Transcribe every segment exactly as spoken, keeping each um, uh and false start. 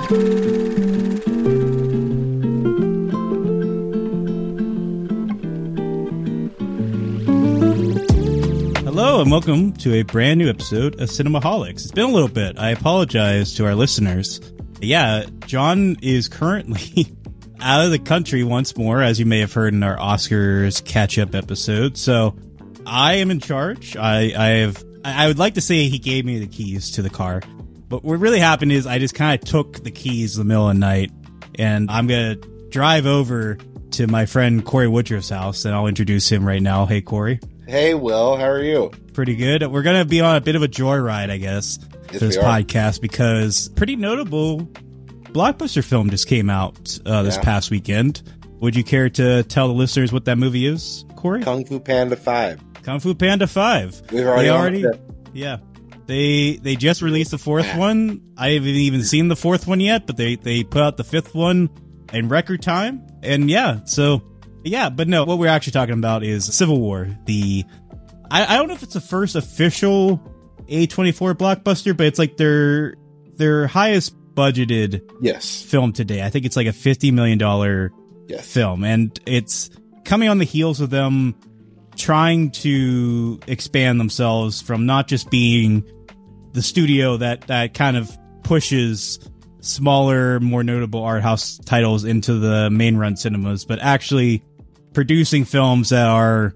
Hello and welcome to a brand new episode of Cinemaholics. It's been a little bit. I apologize to our listeners. Yeah, John is currently out of the country once more, as you may have heard in our Oscars catch-up episode. So I am in charge. I, I have. I would like to say he gave me the keys to the car, but what really happened is I just kind of took the keys in the middle of the night, and I'm gonna drive over to my friend Corey Woodruff's house, and I'll introduce him right now. Hey, Corey. Hey, Will. How are you? Pretty good. We're going to be on a bit of a joyride, I guess, yes, for this we are. podcast, because pretty notable blockbuster film just came out uh, this yeah. past weekend. Would you care to tell the listeners what that movie is, Corey? Kung Fu Panda five. Kung Fu Panda five. We've already, they already it. Yeah. They they just released the fourth one. I haven't even seen the fourth one yet, but they, they put out the fifth one in record time. And yeah, so... Yeah, but no, what we're actually talking about is Civil War. The I, I don't know if it's the first official A twenty-four blockbuster, but it's like their their highest budgeted yes. film today. I think it's like a fifty million dollars yes. film, and it's coming on the heels of them trying to expand themselves from not just being the studio that, that kind of pushes smaller, more notable art house titles into the main run cinemas, but actually producing films that are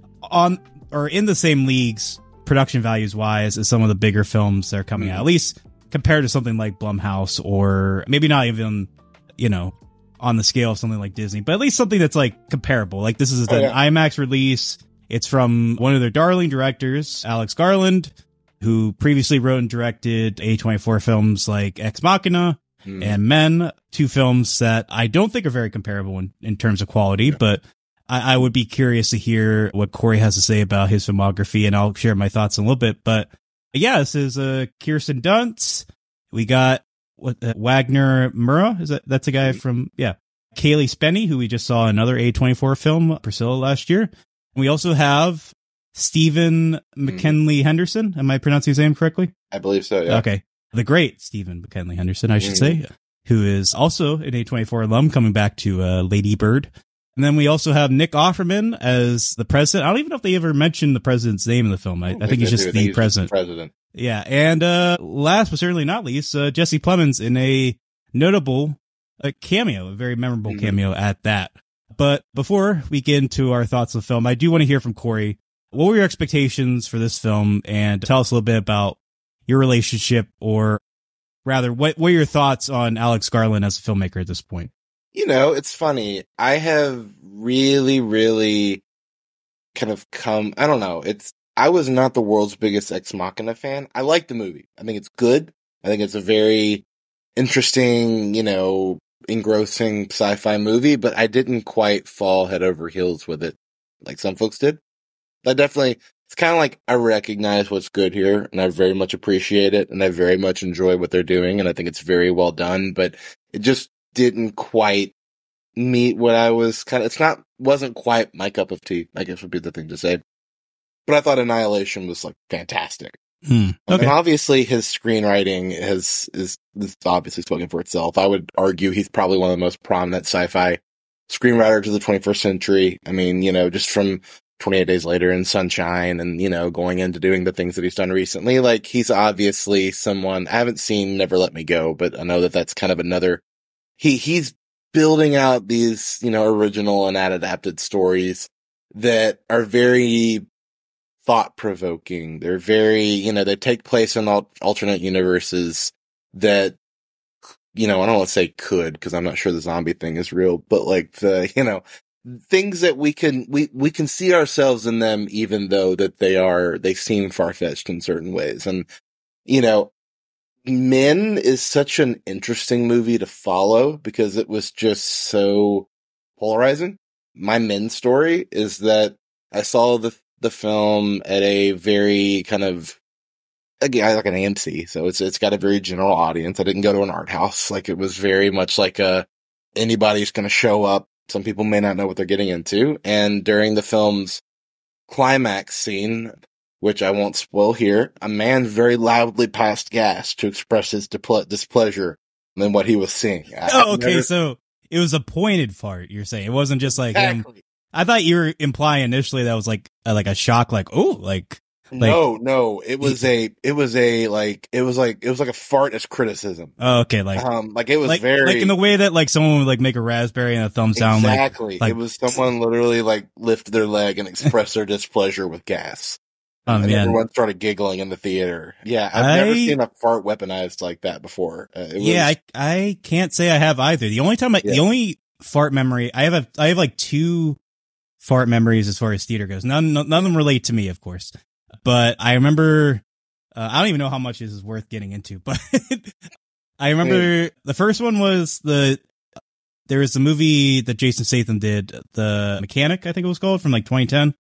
on or in the same leagues production values wise as some of the bigger films that are coming mm-hmm. out, at least compared to something like Blumhouse, or maybe not even, you know, on the scale of something like Disney, but at least something that's like comparable. Like this is oh, an yeah. IMAX release. It's from one of their darling directors, Alex Garland, who previously wrote and directed A twenty-four films like Ex Machina mm. and Men, two films that I don't think are very comparable in, in terms of quality, yeah. but I, I would be curious to hear what Corey has to say about his filmography, and I'll share my thoughts in a little bit. But yeah, this is uh, Kirsten Dunst. We got what uh, Wagner Moura. Is that that's a guy from yeah, Kaylee Spenny, who we just saw another A twenty-four film, Priscilla, last year. And we also have Stephen McKinley mm. Henderson. Am I pronouncing his name correctly? I believe so. Yeah. Okay, the great Stephen McKinley Henderson, I should mm. say, who is also an A twenty-four alum, coming back to uh, Lady Bird. And then we also have Nick Offerman as the president. I don't even know if they ever mentioned the president's name in the film. I, I, I think he's just the he's president. Just the president. Yeah. And uh last but certainly not least, uh, Jesse Plemons in a notable uh, cameo, a very memorable mm-hmm. cameo at that. But before we get into our thoughts on the film, I do want to hear from Corey. What were your expectations for this film? And tell us a little bit about your relationship, or rather, what, what are your thoughts on Alex Garland as a filmmaker at this point? You know, it's funny. I have really, really kind of come, I don't know. It's, I was not the world's biggest Ex Machina fan. I like the movie. I think it's good. I think it's a very interesting, you know, engrossing sci-fi movie, but I didn't quite fall head over heels with it like some folks did. I definitely, it's kind of like I recognize what's good here, and I very much appreciate it, and I very much enjoy what they're doing, and I think it's very well done, but it just didn't quite meet what I was kind of, it's not, wasn't quite my cup of tea, I guess would be the thing to say. But I thought Annihilation was like fantastic. Hmm. Okay. And obviously his screenwriting has, is, is obviously spoken for itself. I would argue he's probably one of the most prominent sci-fi screenwriters of the twenty-first century. I mean, you know, just from twenty-eight Days Later and Sunshine, and, you know, going into doing the things that he's done recently, like he's obviously someone, I haven't seen Never Let Me Go, but I know that that's kind of another, he, he's building out these, you know, original and adapted stories that are very thought-provoking. They're very, you know, they take place in al- alternate universes that, you know, I don't want to say could, because I'm not sure the zombie thing is real, but like the, you know, things that we can, we, we can see ourselves in them, even though that they are, they seem far-fetched in certain ways. And, you know, Men is such an interesting movie to follow because it was just so polarizing. My Men story is that I saw the the film at a very kind of, again, like an A M C, so it's it's got a very general audience. I didn't go to an art house. Like, it was very much like a, anybody's going to show up. Some people may not know what they're getting into. And during the film's climax scene, which I won't spoil here, a man very loudly passed gas to express his depl- displeasure than what he was seeing. I, Oh, okay. never... So it was a pointed fart. You're saying it wasn't just like exactly. him. I thought you were implying initially that was like a, like a shock, like oh, like. Like, no, no, it was a, it was a, like, it was like, it was like a fart as criticism. Oh, okay. Like, um, like it was like, very, like in the way that like someone would like make a raspberry and a thumbs down. Exactly. Like, like, it was someone literally like lift their leg and express their displeasure with gas. Oh, and man. everyone started giggling in the theater. Yeah. I've I, never seen a fart weaponized like that before. Uh, it was, yeah. I, I can't say I have either. The only time I, yeah. the only fart memory I have, a, I have like two fart memories as far as theater goes. None, none of them relate to me, of course. But I remember, uh, I don't even know how much this is worth getting into, but I remember yeah. the first one was the, there was the movie that Jason Statham did, The Mechanic, I think it was called, from like twenty ten.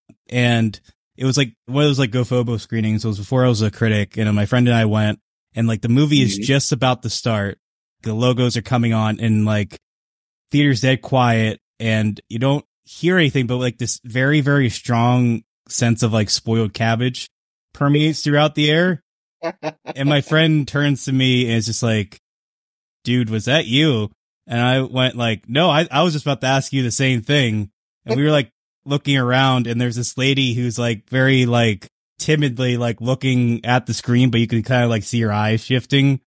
And it was like one of those like GoFobo screenings. It was before I was a critic, and my friend and I went, and like the movie mm-hmm. is just about to start. The logos are coming on, and like theater's dead quiet, and you don't hear anything, but like this very, very strong sense of like spoiled cabbage permeates throughout the air. And my friend turns to me and is just like, dude, was that you? And I went like, no, I, I was just about to ask you the same thing. And we were like looking around, and there's this lady who's like very like timidly like looking at the screen, but you can kind of like see her eyes shifting.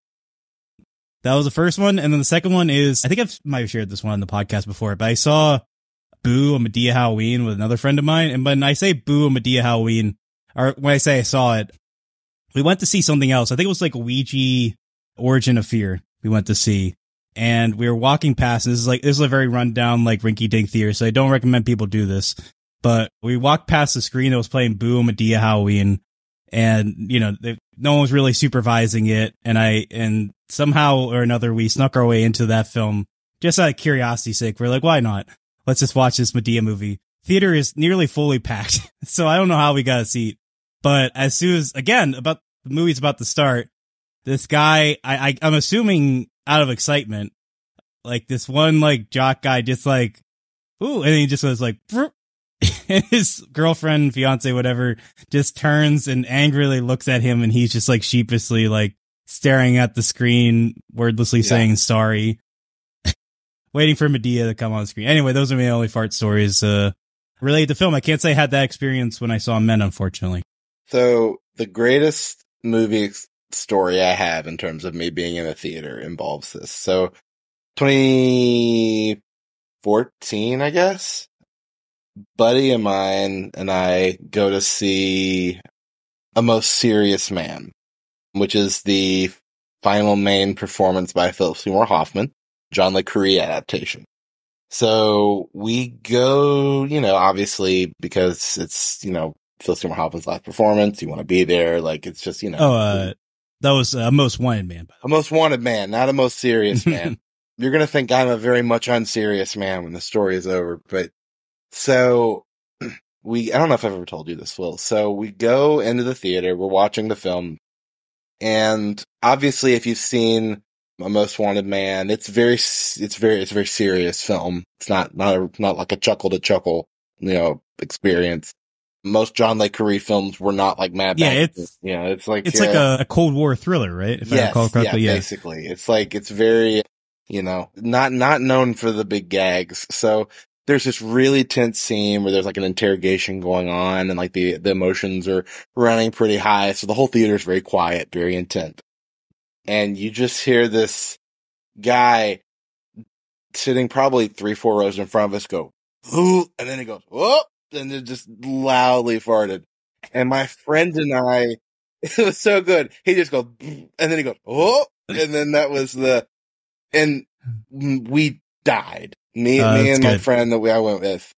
That was the first one. And then the second one is, I think I've might have shared this one on the podcast before, but I saw Boo! A Madea Halloween with another friend of mine. And when I say Boo! A Madea Halloween, or when I say I saw it, we went to see something else. I think it was like Ouija Origin of Fear we went to see. And we were walking past, and this is like, this is a very rundown, like rinky dink theater. So I don't recommend people do this, but we walked past the screen that was playing Boo! A Madea Halloween. And, you know, they, no one was really supervising it. And I, and somehow or another, we snuck our way into that film just out of curiosity's sake. We're like, why not? Let's just watch this Madea movie. Theater is nearly fully packed. So I don't know how we got a seat, but as soon as, again, about the movie's about to start, this guy, I, I I'm assuming out of excitement, like this one, like jock guy just like, ooh, and he just was like, and his girlfriend, fiance, whatever, just turns and angrily looks at him, and he's just like sheepishly like staring at the screen, wordlessly yeah. saying sorry, waiting for Madea to come on screen. Anyway, those are my only fart stories uh related to film. I can't say I had that experience when I saw Men, unfortunately. So the greatest movie story I have in terms of me being in a theater involves this. So twenty fourteen, I guess, buddy of mine and I go to see A Most Serious Man, which is the final main performance by Philip Seymour Hoffman, John le Carré adaptation. So we go, you know, obviously because it's, you know, Philip Seymour Hoffman's last performance, you want to be there. Like, it's just, you know. Oh, uh, that was A Most Wanted Man. A Most Wanted Man, not A Most Serious Man. You're going to think I'm a very much unserious man when the story is over. But so we, I don't know if I've ever told you this, Will. So we go into the theater, we're watching the film. And obviously, if you've seen A Most Wanted Man, it's very, it's very, it's a very serious film. It's not, not, a, not like a chuckle to chuckle, you know, experience. Most John le Carré films were not like Mad Max. Yeah, it's, you know, it's like, it's uh, like a, a Cold War thriller, right? If yes, I recall correctly. Yeah, yeah, basically. It's like, it's very, you know, not, not known for the big gags. So there's this really tense scene where there's like an interrogation going on and like the, the emotions are running pretty high. So the whole theater is very quiet, very intent. And you just hear this guy sitting probably three, four rows in front of us go, ooh, and then he goes, whoop, and it just loudly farted. And my friend and I, it was so good. He just goes, and then he goes, oh, and then that was the, and we died. Me, uh, me and my good. friend that we, I went with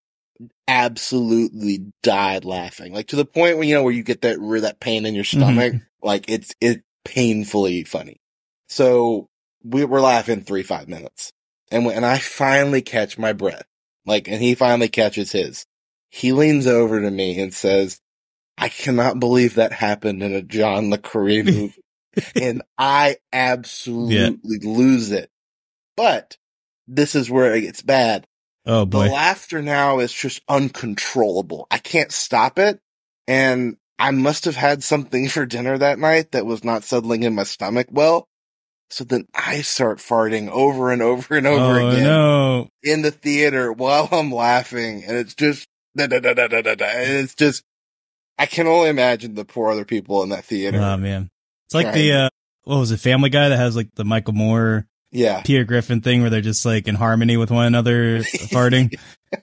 absolutely died laughing. Like to the point where, you know, where you get that, that pain in your stomach. Mm-hmm. Like it's, it's painfully funny. So we were laughing three, five minutes. And when, and I finally catch my breath, like, and he finally catches his. He leans over to me and says, I cannot believe that happened in a John le Carré movie. And I absolutely yeah. lose it. But this is where it gets bad. Oh boy. The laughter now is just uncontrollable. I can't stop it. And I must have had something for dinner that night that was not settling in my stomach well. So then I start farting over and over and over oh, again no. in the theater while I'm laughing. And it's just, da, da, da, da, da, da, da. And it's just, I can only imagine the poor other people in that theater. Oh, man. It's like the, uh, what was it, Family Guy that has like the Michael Moore, yeah, Peter Griffin thing where they're just like in harmony with one another farting.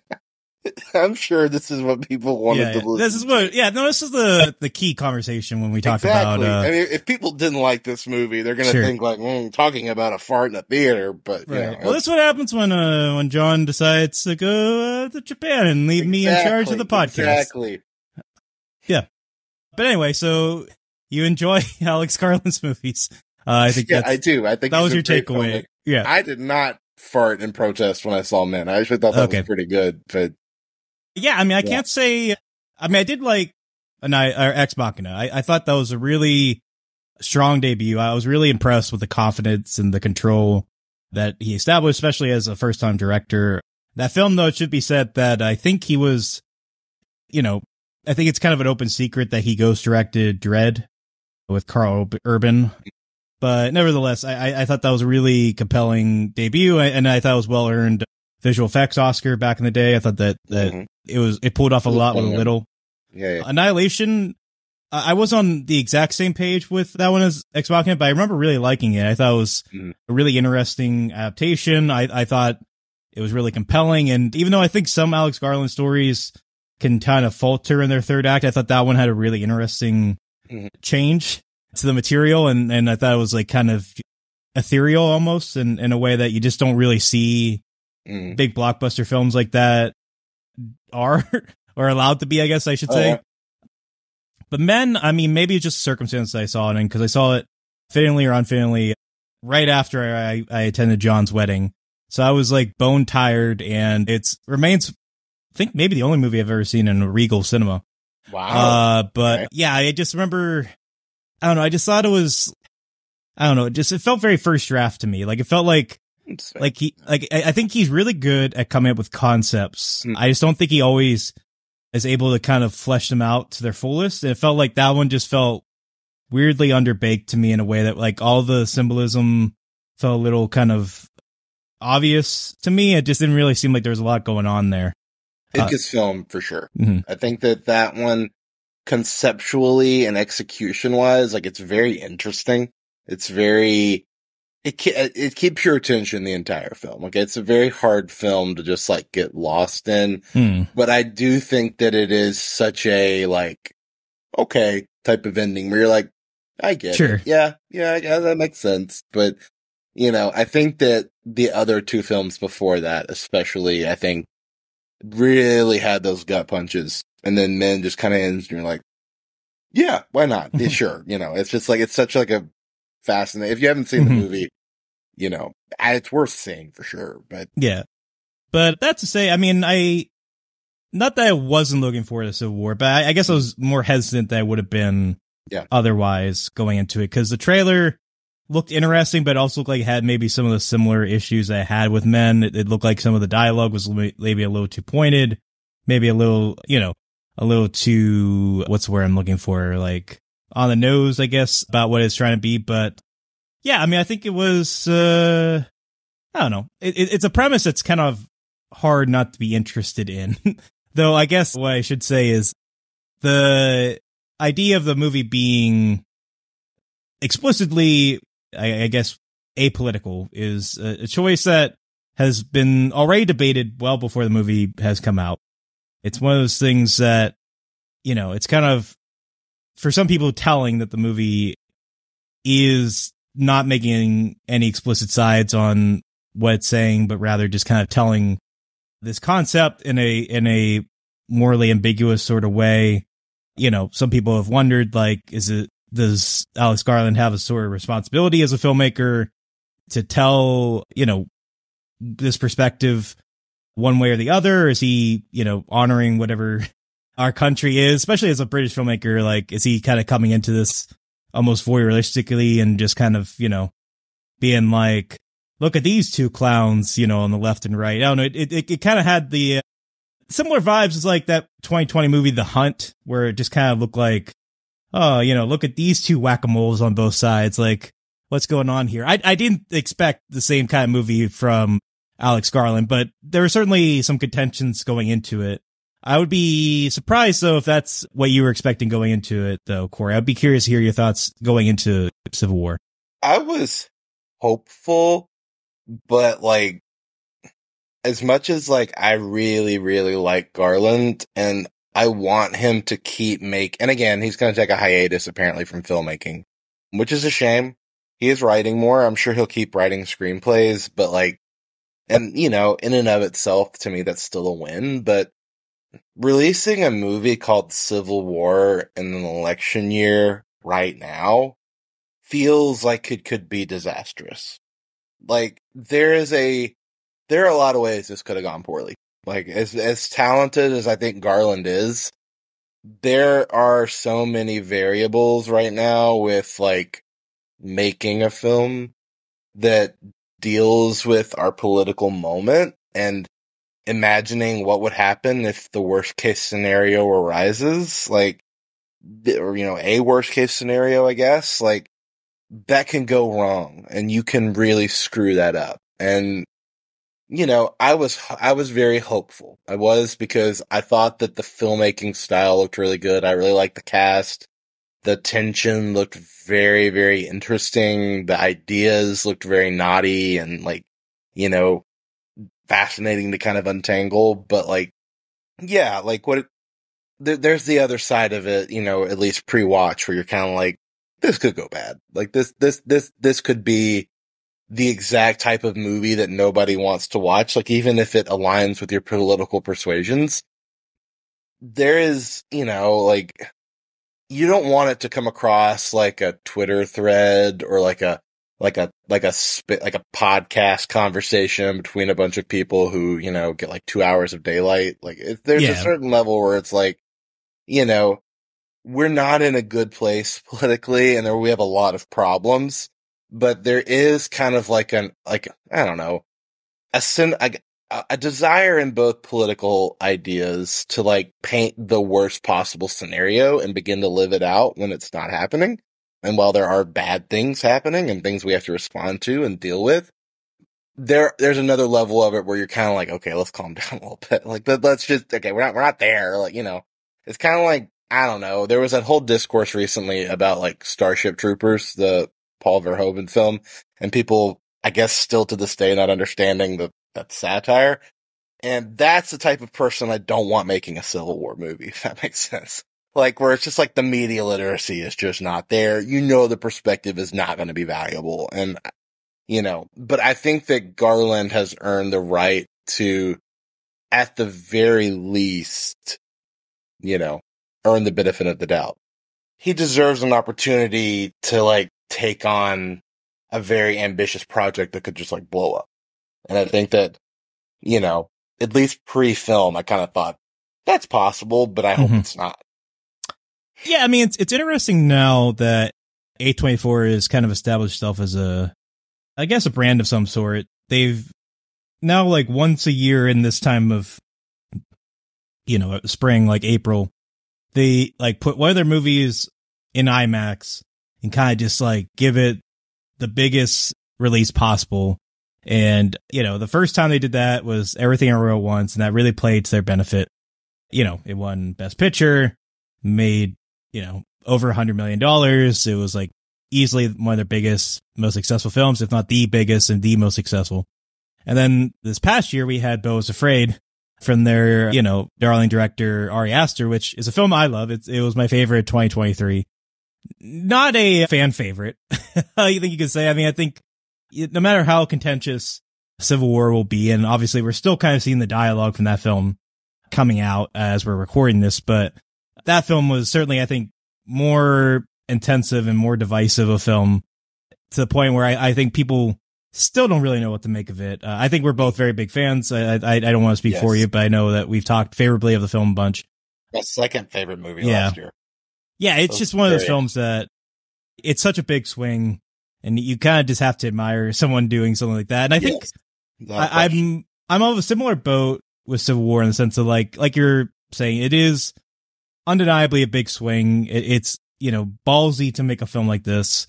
I'm sure this is what people wanted yeah, to yeah. listen This is what, yeah, no, this is the, the key conversation when we talk exactly. about, uh, I mean, if people didn't like this movie, they're going to sure. think like, mm, talking about a fart in a theater, but, right. you know, Well, that's what happens when, uh, when John decides to go uh, to Japan and leave exactly, me in charge of the podcast. Exactly. Yeah. But anyway, so you enjoy Alex Garland's movies. Uh, I think yeah, that's, I do. I think that was a your great takeaway. filmmaker. Yeah. I did not fart in protest when I saw Men. I actually thought that Okay. was pretty good, but Yeah, I mean, I Yeah. can't say. I mean, I did like an I or Ex Machina. I, I thought that was a really strong debut. I was really impressed with the confidence and the control that he established, especially as a first time director. That film, though, it should be said that I think he was, you know, I think it's kind of an open secret that he ghost directed Dread with Carl Urban. But nevertheless, I, I, I thought that was a really compelling debut, and I thought it was well earned. Visual effects Oscar back in the day. I thought that, that Mhm. it was, it pulled off a lot with a little. yeah, yeah. Annihilation, I I was on the exact same page with that one as Ex Machina, but I remember really liking it. I thought it was Mhm. a really interesting adaptation. I, I thought it was really compelling. And even though I think some Alex Garland stories can kind of falter in their third act, I thought that one had a really interesting Mhm. change to the material. And, and I thought it was like kind of ethereal almost in, in a way that you just don't really see Mhm. big blockbuster films like that are or allowed to be, I guess I should Oh, say. yeah. But Men, I mean, maybe it's just circumstance I saw it in, because I saw it fittingly or unfittingly right after I, I attended John's wedding. So I was like bone tired, and it's remains, I think maybe the only movie I've ever seen in a Regal cinema. Wow. Uh, but Okay. yeah, I just remember, I don't know, I just thought it was, I don't know, it just, it felt very first draft to me. Like it felt like, like he, like, I I think he's really good at coming up with concepts. Hmm. I just don't think he always is able to kind of flesh them out to their fullest. It felt like that one just felt weirdly underbaked to me in a way that like all the symbolism felt a little kind of obvious to me. It just didn't really seem like there was a lot going on there. It Uh, gets film for sure. Mhm. I think that that one conceptually and execution wise, like it's very interesting. It's very, it ke- it keeps your attention the entire film. Like it's a very hard film to just like get lost in. Hmm. But I do think that it is such a like, okay, type of ending where you're like, I get Sure. it. Yeah. Yeah. Yeah. That makes sense. But you know, I think that the other two films before that, especially, I think really had those gut punches, and then Men just kind of ends and you're like, yeah, why not? Yeah, sure. You know, it's just like, it's such like a fascinating, if you haven't seen the Mhm. movie, you know, it's worth seeing for sure. But Yeah. But that's to say, I mean, I, not that I wasn't looking forward to Civil War, but I, I guess I was more hesitant than I would have been Yeah. otherwise going into it, because the trailer looked interesting, but also looked like it had maybe some of the similar issues I had with Men. It, it looked like some of the dialogue was li- maybe a little too pointed, maybe a little, you know, a little too, what's the word I'm looking for? Like on the nose, I guess, about what it's trying to be. But yeah, I mean, I think it was, uh, I don't know. It, it, it's a premise that's kind of hard not to be interested in. Though I guess what I should say is the idea of the movie being explicitly, I, I guess, apolitical is a, a choice that has been already debated well before the movie has come out. It's one of those things that, you know, it's kind of, for some people, telling that the movie is not making any explicit sides on what it's saying, but rather just kind of telling this concept in a, in a morally ambiguous sort of way. You know, some people have wondered, like, is it, does Alex Garland have a sort of responsibility as a filmmaker to tell, you know, this perspective one way or the other? Or is he, you know, honoring whatever our country is, especially as a British filmmaker? Like, is he kind of coming into this almost voyeuristically and just kind of, you know, being like, look at these two clowns, you know, on the left and right. I don't know. It, it, it kind of had the uh, similar vibes as like that twenty twenty movie, The Hunt, where it just kind of looked like, oh, you know, look at these two whack-a-moles on both sides. Like, what's going on here. I, I didn't expect the same kind of movie from Alex Garland, but there were certainly some contentions going into it. I would be surprised, though, if that's what you were expecting going into it, though, Corey. I'd be curious to hear your thoughts going into Civil War. I was hopeful, but, like, as much as, like, I really, really like Garland, and I want him to keep make, and again, he's going to take a hiatus, apparently, from filmmaking, which is a shame. He is writing more. I'm sure he'll keep writing screenplays, but, like, and, you know, in and of itself, to me, that's still a win, but releasing a movie called Civil War in an election year right now feels like it could be disastrous. Like, there is a, there are a lot of ways this could have gone poorly. Like, as, as talented as I think Garland is, there are so many variables right now with, like, making a film that deals with our political moment and imagining what would happen if the worst case scenario arises, like, or, you know, a worst case scenario, I guess, like, that can go wrong and you can really screw that up. And, you know, I was, I was very hopeful. I was, because I thought that the filmmaking style looked really good. I really liked the cast. The tension looked very, very interesting. The ideas looked very naughty and, like, you know, fascinating to kind of untangle, but, like, yeah, like, what it, th- there's the other side of it, you know, at least pre-watch, where you're kind of like, this could go bad. Like, this, this, this, this could be the exact type of movie that nobody wants to watch. Like, even if it aligns with your political persuasions, there is, you know, like, you don't want it to come across like a Twitter thread or like a, like a, like a spit, like a podcast conversation between a bunch of people who, you know, get like two hours of daylight. Like, if there's Yeah. a certain level where it's like, you know, we're not in a good place politically, and there, we have a lot of problems, but there is kind of like an, like, I don't know, a sin, a, a desire in both political ideas to, like, paint the worst possible scenario and begin to live it out when it's not happening. And while there are bad things happening and things we have to respond to and deal with, there, there's another level of it where you're kind of like, okay, let's calm down a little bit. Like, let, let's just, okay, we're not, we're not there. Like, you know, it's kind of like, I don't know. There was that whole discourse recently about, like, Starship Troopers, the Paul Verhoeven film, and people, I guess, still to this day not understanding the, that satire. And that's the type of person I don't want making a Civil War movie, if that makes sense. Like, where it's just like the media literacy is just not there. You know, the perspective is not going to be valuable. And, you know, but I think that Garland has earned the right to, at the very least, you know, earn the benefit of the doubt. He deserves an opportunity to, like, take on a very ambitious project that could just, like, blow up. And I think that, you know, at least pre-film, I kind of thought that's possible, but I hope mm-hmm. it's not. Yeah, I mean, it's it's interesting now that A twenty-four has kind of established itself as a, I guess, a brand of some sort. They've now, like, once a year in this time of, you know, spring, like April, they, like, put one of their movies in IMAX and kind of just, like, give it the biggest release possible. And, you know, the first time they did that was Everything Everywhere at Once, and that really played to their benefit. You know, it won Best Picture, made, you know, over a hundred million dollars. It was, like, easily one of their biggest, most successful films, if not the biggest and the most successful. And then this past year, we had Beau is Afraid from their, you know, darling director, Ari Aster, which is a film I love. It's, it was my favorite twenty twenty-three. Not a fan favorite, I think you could say. I mean, I think no matter how contentious Civil War will be, and obviously we're still kind of seeing the dialogue from that film coming out as we're recording this, but that film was certainly, I think, more intensive and more divisive a film, to the point where I, I think people still don't really know what to make of it. Uh, I think we're both very big fans. I I, I don't want to speak yes. for you, but I know that we've talked favorably of the film a bunch. My second favorite movie yeah. last year. Yeah, it's just one of those films that it's such a big swing, and you kind of just have to admire someone doing something like that. And I think yes. I, I'm I'm of a similar boat with Civil War in the sense of, like like you're saying, it is undeniably a big swing. It, it's, you know, ballsy to make a film like this.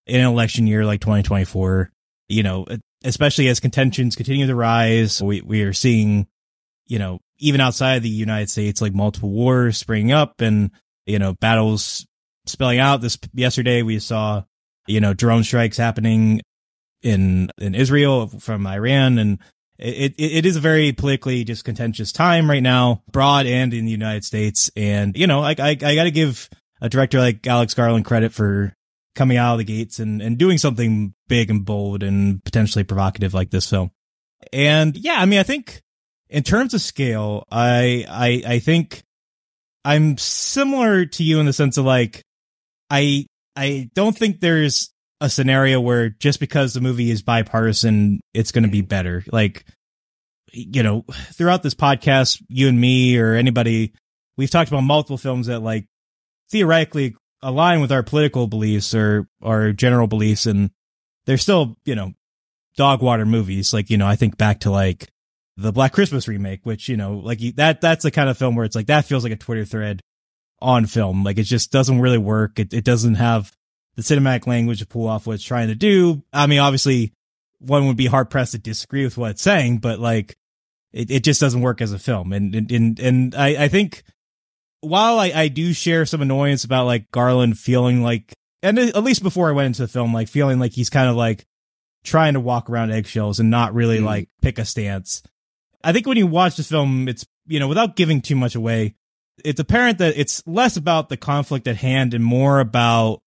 in an election year like twenty twenty-four, you know, especially as contentions continue to rise. We, we are seeing, you know, even outside the United States, like multiple wars springing up and, you know, battles spelling out. This yesterday we saw, you know, drone strikes happening in, in Israel from Iran. And it, it, it is a very politically just contentious time right now, abroad and in the United States. And, you know, I, I, I got to give a director like Alex Garland credit for coming out of the gates and, and doing something big and bold and potentially provocative like this film. And yeah, I mean, I think in terms of scale, I, I, I think I'm similar to you in the sense of like, I, I don't think there's a scenario where just because the movie is bipartisan, it's going to be better. Like, you know, throughout this podcast, you and me or anybody, we've talked about multiple films that like theoretically align with our political beliefs or our general beliefs. And they're still, you know, dog water movies. Like, you know, I think back to like the Black Christmas remake, which, you know, like that, that's the kind of film where it's like, that feels like a Twitter thread on film. Like it just doesn't really work. It, it doesn't have the cinematic language to pull off what it's trying to do. I mean, obviously one would be hard pressed to disagree with what it's saying, but like it, it just doesn't work as a film. And, and, and, and I, I think while I, I do share some annoyance about like Garland feeling like, and at least before I went into the film, like feeling like he's kind of like trying to walk around eggshells and not really mm. like pick a stance. I think when you watch this film, it's, you know, without giving too much away, it's apparent that it's less about the conflict at hand and more about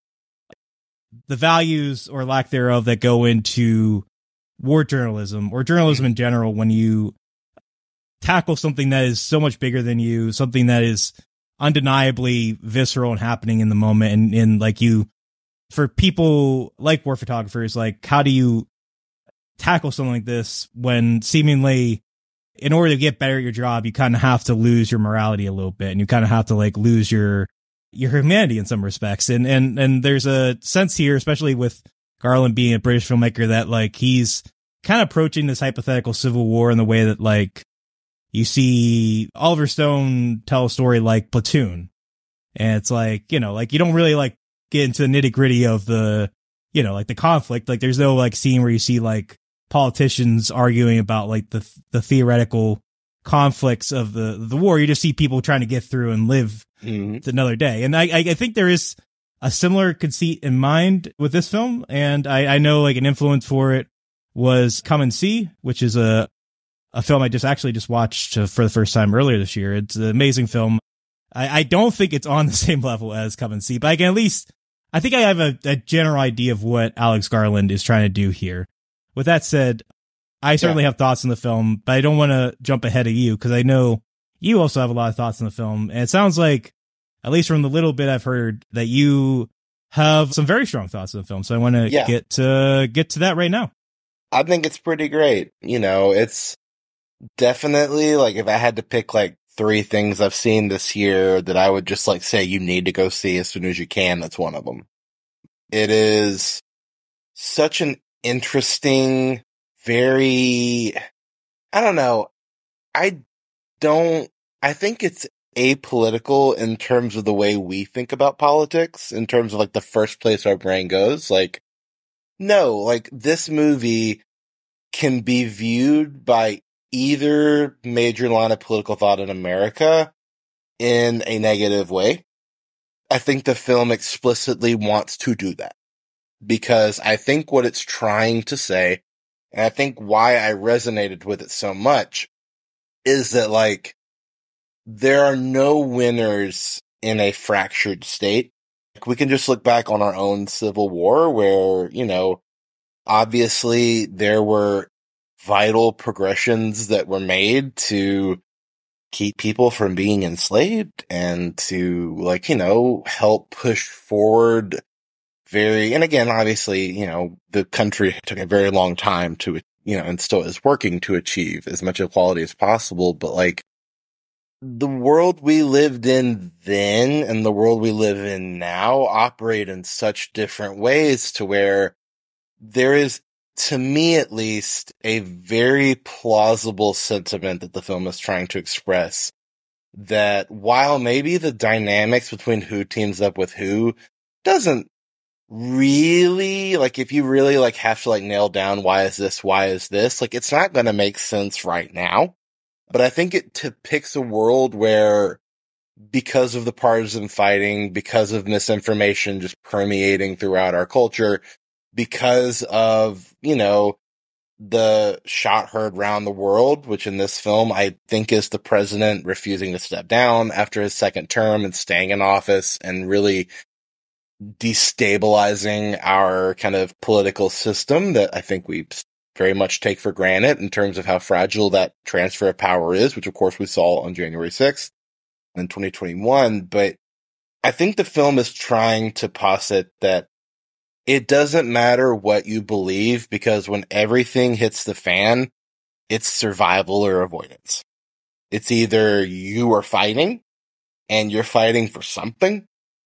the values or lack thereof that go into war journalism or journalism in general. When you tackle something that is so much bigger than you, something that is undeniably visceral and happening in the moment. And, and like you, for people like war photographers, like how do you tackle something like this when seemingly in order to get better at your job, you kind of have to lose your morality a little bit and you kind of have to like lose your, your humanity in some respects. And, and, and there's a sense here, especially with Garland being a British filmmaker, that like he's kind of approaching this hypothetical civil war in the way that like you see Oliver Stone tell a story like Platoon. And it's like, you know, like you don't really like get into the nitty gritty of the, you know, like the conflict. Like there's no like scene where you see like politicians arguing about like the, the theoretical conflicts of the, the war. You just see people trying to get through and live mm-hmm. another day. And I, I think there is a similar conceit in mind with this film. And I, I know like an influence for it was Come and See, which is a, a film I just actually just watched for the first time earlier this year. It's an amazing film. I, I don't think it's on the same level as Come and See, but I can at least, I think I have a, a general idea of what Alex Garland is trying to do here. With that said, I certainly yeah. have thoughts on the film, but I don't want to jump ahead of you because I know you also have a lot of thoughts on the film. And it sounds like, at least from the little bit I've heard, that you have some very strong thoughts on the film. So I want to yeah. get to get to that right now. I think it's pretty great. You know, it's definitely like if I had to pick like three things I've seen this year that I would just like say you need to go see as soon as you can, that's one of them. It is such an interesting, very, I don't know. I don't, I think it's apolitical in terms of the way we think about politics, in terms of like the first place our brain goes. Like, no, like this movie can be viewed by either major line of political thought in America in a negative way. I think the film explicitly wants to do that because I think what it's trying to say, and I think why I resonated with it so much, is that like there are no winners in a fractured state. Like, we can just look back on our own Civil War where, you know, obviously there were vital progressions that were made to keep people from being enslaved and to, like, you know, help push forward very, and again, obviously, you know, the country took a very long time to, you know, and still is working to achieve as much equality as possible. But like the world we lived in then and the world we live in now operate in such different ways to where there is, to me at least, a very plausible sentiment that the film is trying to express, that while maybe the dynamics between who teams up with who doesn't really, like, if you really, like, have to, like, nail down why is this, why is this, like, it's not going to make sense right now. But I think it depicts a world where, because of the partisan fighting, because of misinformation just permeating throughout our culture, because of, you know, the shot heard round the world, which in this film I think is the president refusing to step down after his second term and staying in office and really destabilizing our kind of political system that I think we very much take for granted in terms of how fragile that transfer of power is, which of course we saw on January sixth in twenty twenty-one. But I think the film is trying to posit that it doesn't matter what you believe, because when everything hits the fan, it's survival or avoidance. It's either you are fighting and you're fighting for something,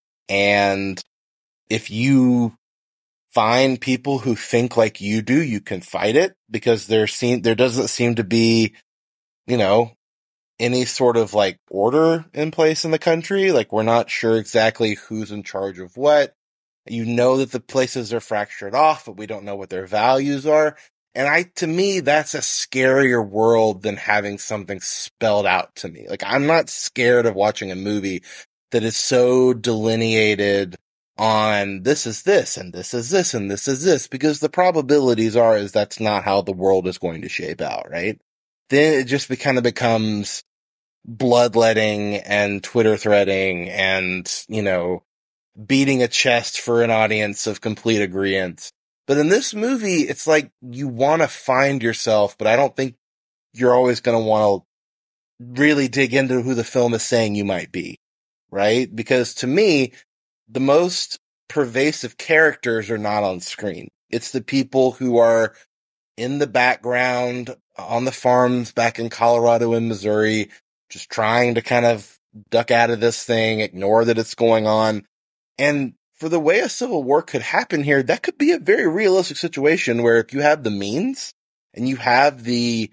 and if you find people who think like you do, you can fight it, because there seem there doesn't seem to be, you know, any sort of like order in place in the country. Like, we're not sure exactly who's in charge of what. You know that the places are fractured off, but we don't know what their values are. And I, to me, that's a scarier world than having something spelled out to me. Like, I'm not scared of watching a movie that is so delineated on this is this and this is this and this is this, because the probabilities are is that's not how the world is going to shape out, right? Then it just be, kind of becomes bloodletting and Twitter threading and, you know, beating a chest for an audience of complete agreement. But in this movie, it's like you want to find yourself, but I don't think you're always going to want to really dig into who the film is saying you might be, right? Because to me, the most pervasive characters are not on screen. It's the people who are in the background on the farms back in Colorado and Missouri, just trying to kind of duck out of this thing, ignore that it's going on. And for the way a civil war could happen here, that could be a very realistic situation where if you have the means and you have the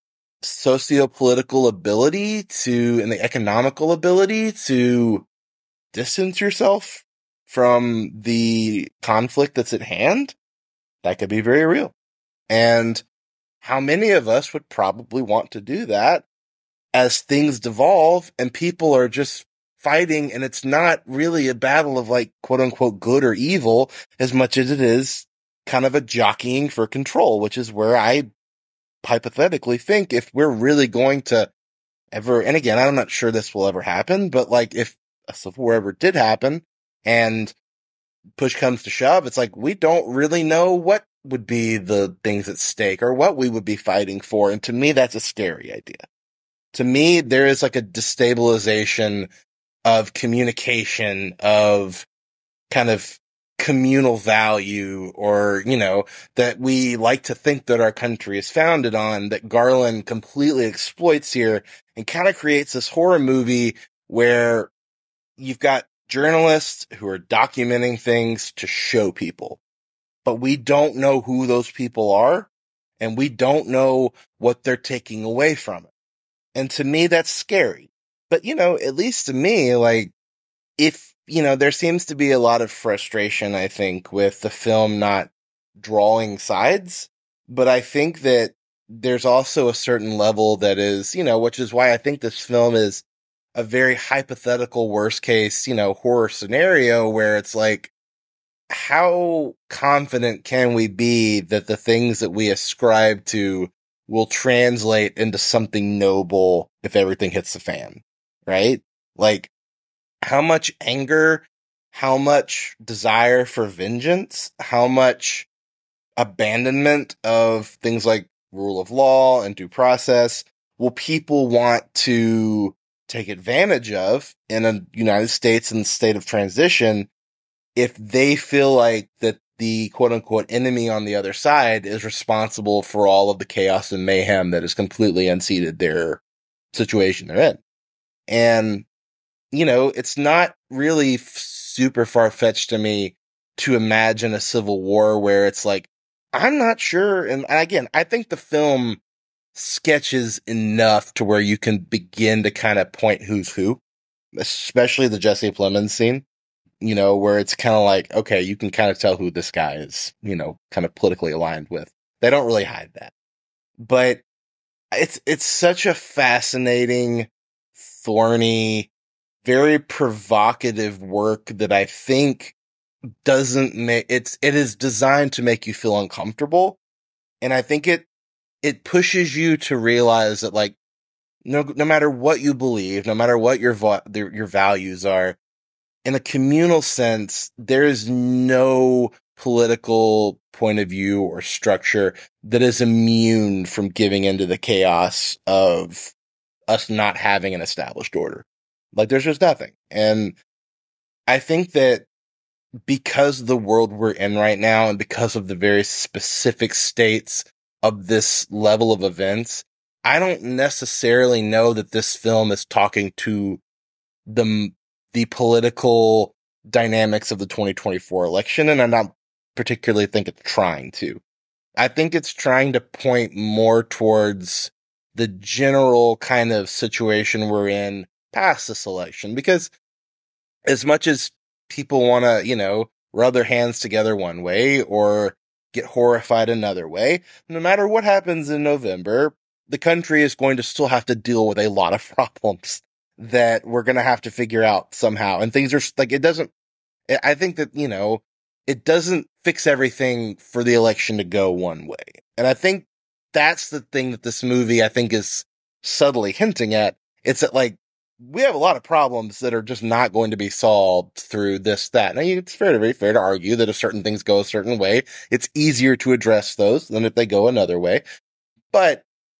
socio-political ability to, and the economical ability to distance yourself from the conflict that's at hand, that could be very real. And how many of us would probably want to do that as things devolve and people are just fighting, and it's not really a battle of like quote unquote good or evil as much as it is kind of a jockeying for control, which is where I hypothetically think if we're really going to ever, and again, I'm not sure this will ever happen, but like if a civil war ever did happen and push comes to shove, it's like we don't really know what would be the things at stake or what we would be fighting for. And to me, that's a scary idea. To me, there is like a destabilization of communication, of kind of communal value, or, you know, that we like to think that our country is founded on, that Garland completely exploits here and kind of creates this horror movie where you've got journalists who are documenting things to show people, but we don't know who those people are and we don't know what they're taking away from it. And to me, that's scary. But, you know, at least to me, like, if, you know, there seems to be a lot of frustration, I think, with the film not drawing sides. But I think that there's also a certain level that is, you know, which is why I think this film is a very hypothetical worst case, you know, horror scenario where it's like, how confident can we be that the things that we ascribe to will translate into something noble if everything hits the fan? Right? Like, how much anger, how much desire for vengeance, how much abandonment of things like rule of law and due process will people want to take advantage of in a United States and state of transition if they feel like that the quote unquote enemy on the other side is responsible for all of the chaos and mayhem that has completely unseated their situation they're in? And, you know, it's not really f- super far-fetched to me to imagine a civil war where it's like, I'm not sure. And again, I think the film sketches enough to where you can begin to kind of point who's who, especially the Jesse Plemons scene. you know, where it's kind of like, okay, you can kind of tell who this guy is, you know, kind of politically aligned with. They don't really hide that. But it's it's such a fascinating, thorny, very provocative work that I think doesn't make it's it is designed to make you feel uncomfortable. And I think it it pushes you to realize that, like, no no matter what you believe, no matter what your vo- your values are, in a communal sense, there is no political point of view or structure that is immune from giving into the chaos of us not having an established order. Like, there's just nothing. And I think that because of the world we're in right now, and because of the very specific states of this level of events, I don't necessarily know that this film is talking to the the political dynamics of the twenty twenty-four election, and I don't particularly think it's trying to. I think it's trying to point more towards the general kind of situation we're in past this election, because as much as people want to, you know, rub their hands together one way or get horrified another way, no matter what happens in November, the country is going to still have to deal with a lot of problems that we're going to have to figure out somehow. And things are like, it doesn't, I think that, you know, it doesn't fix everything for the election to go one way. And I think that's the thing that this movie, I think, is subtly hinting at. It's that, like, we have a lot of problems that are just not going to be solved through this, that. Now, it's fair to very fair to argue that if certain things go a certain way, it's easier to address those than if they go another way. But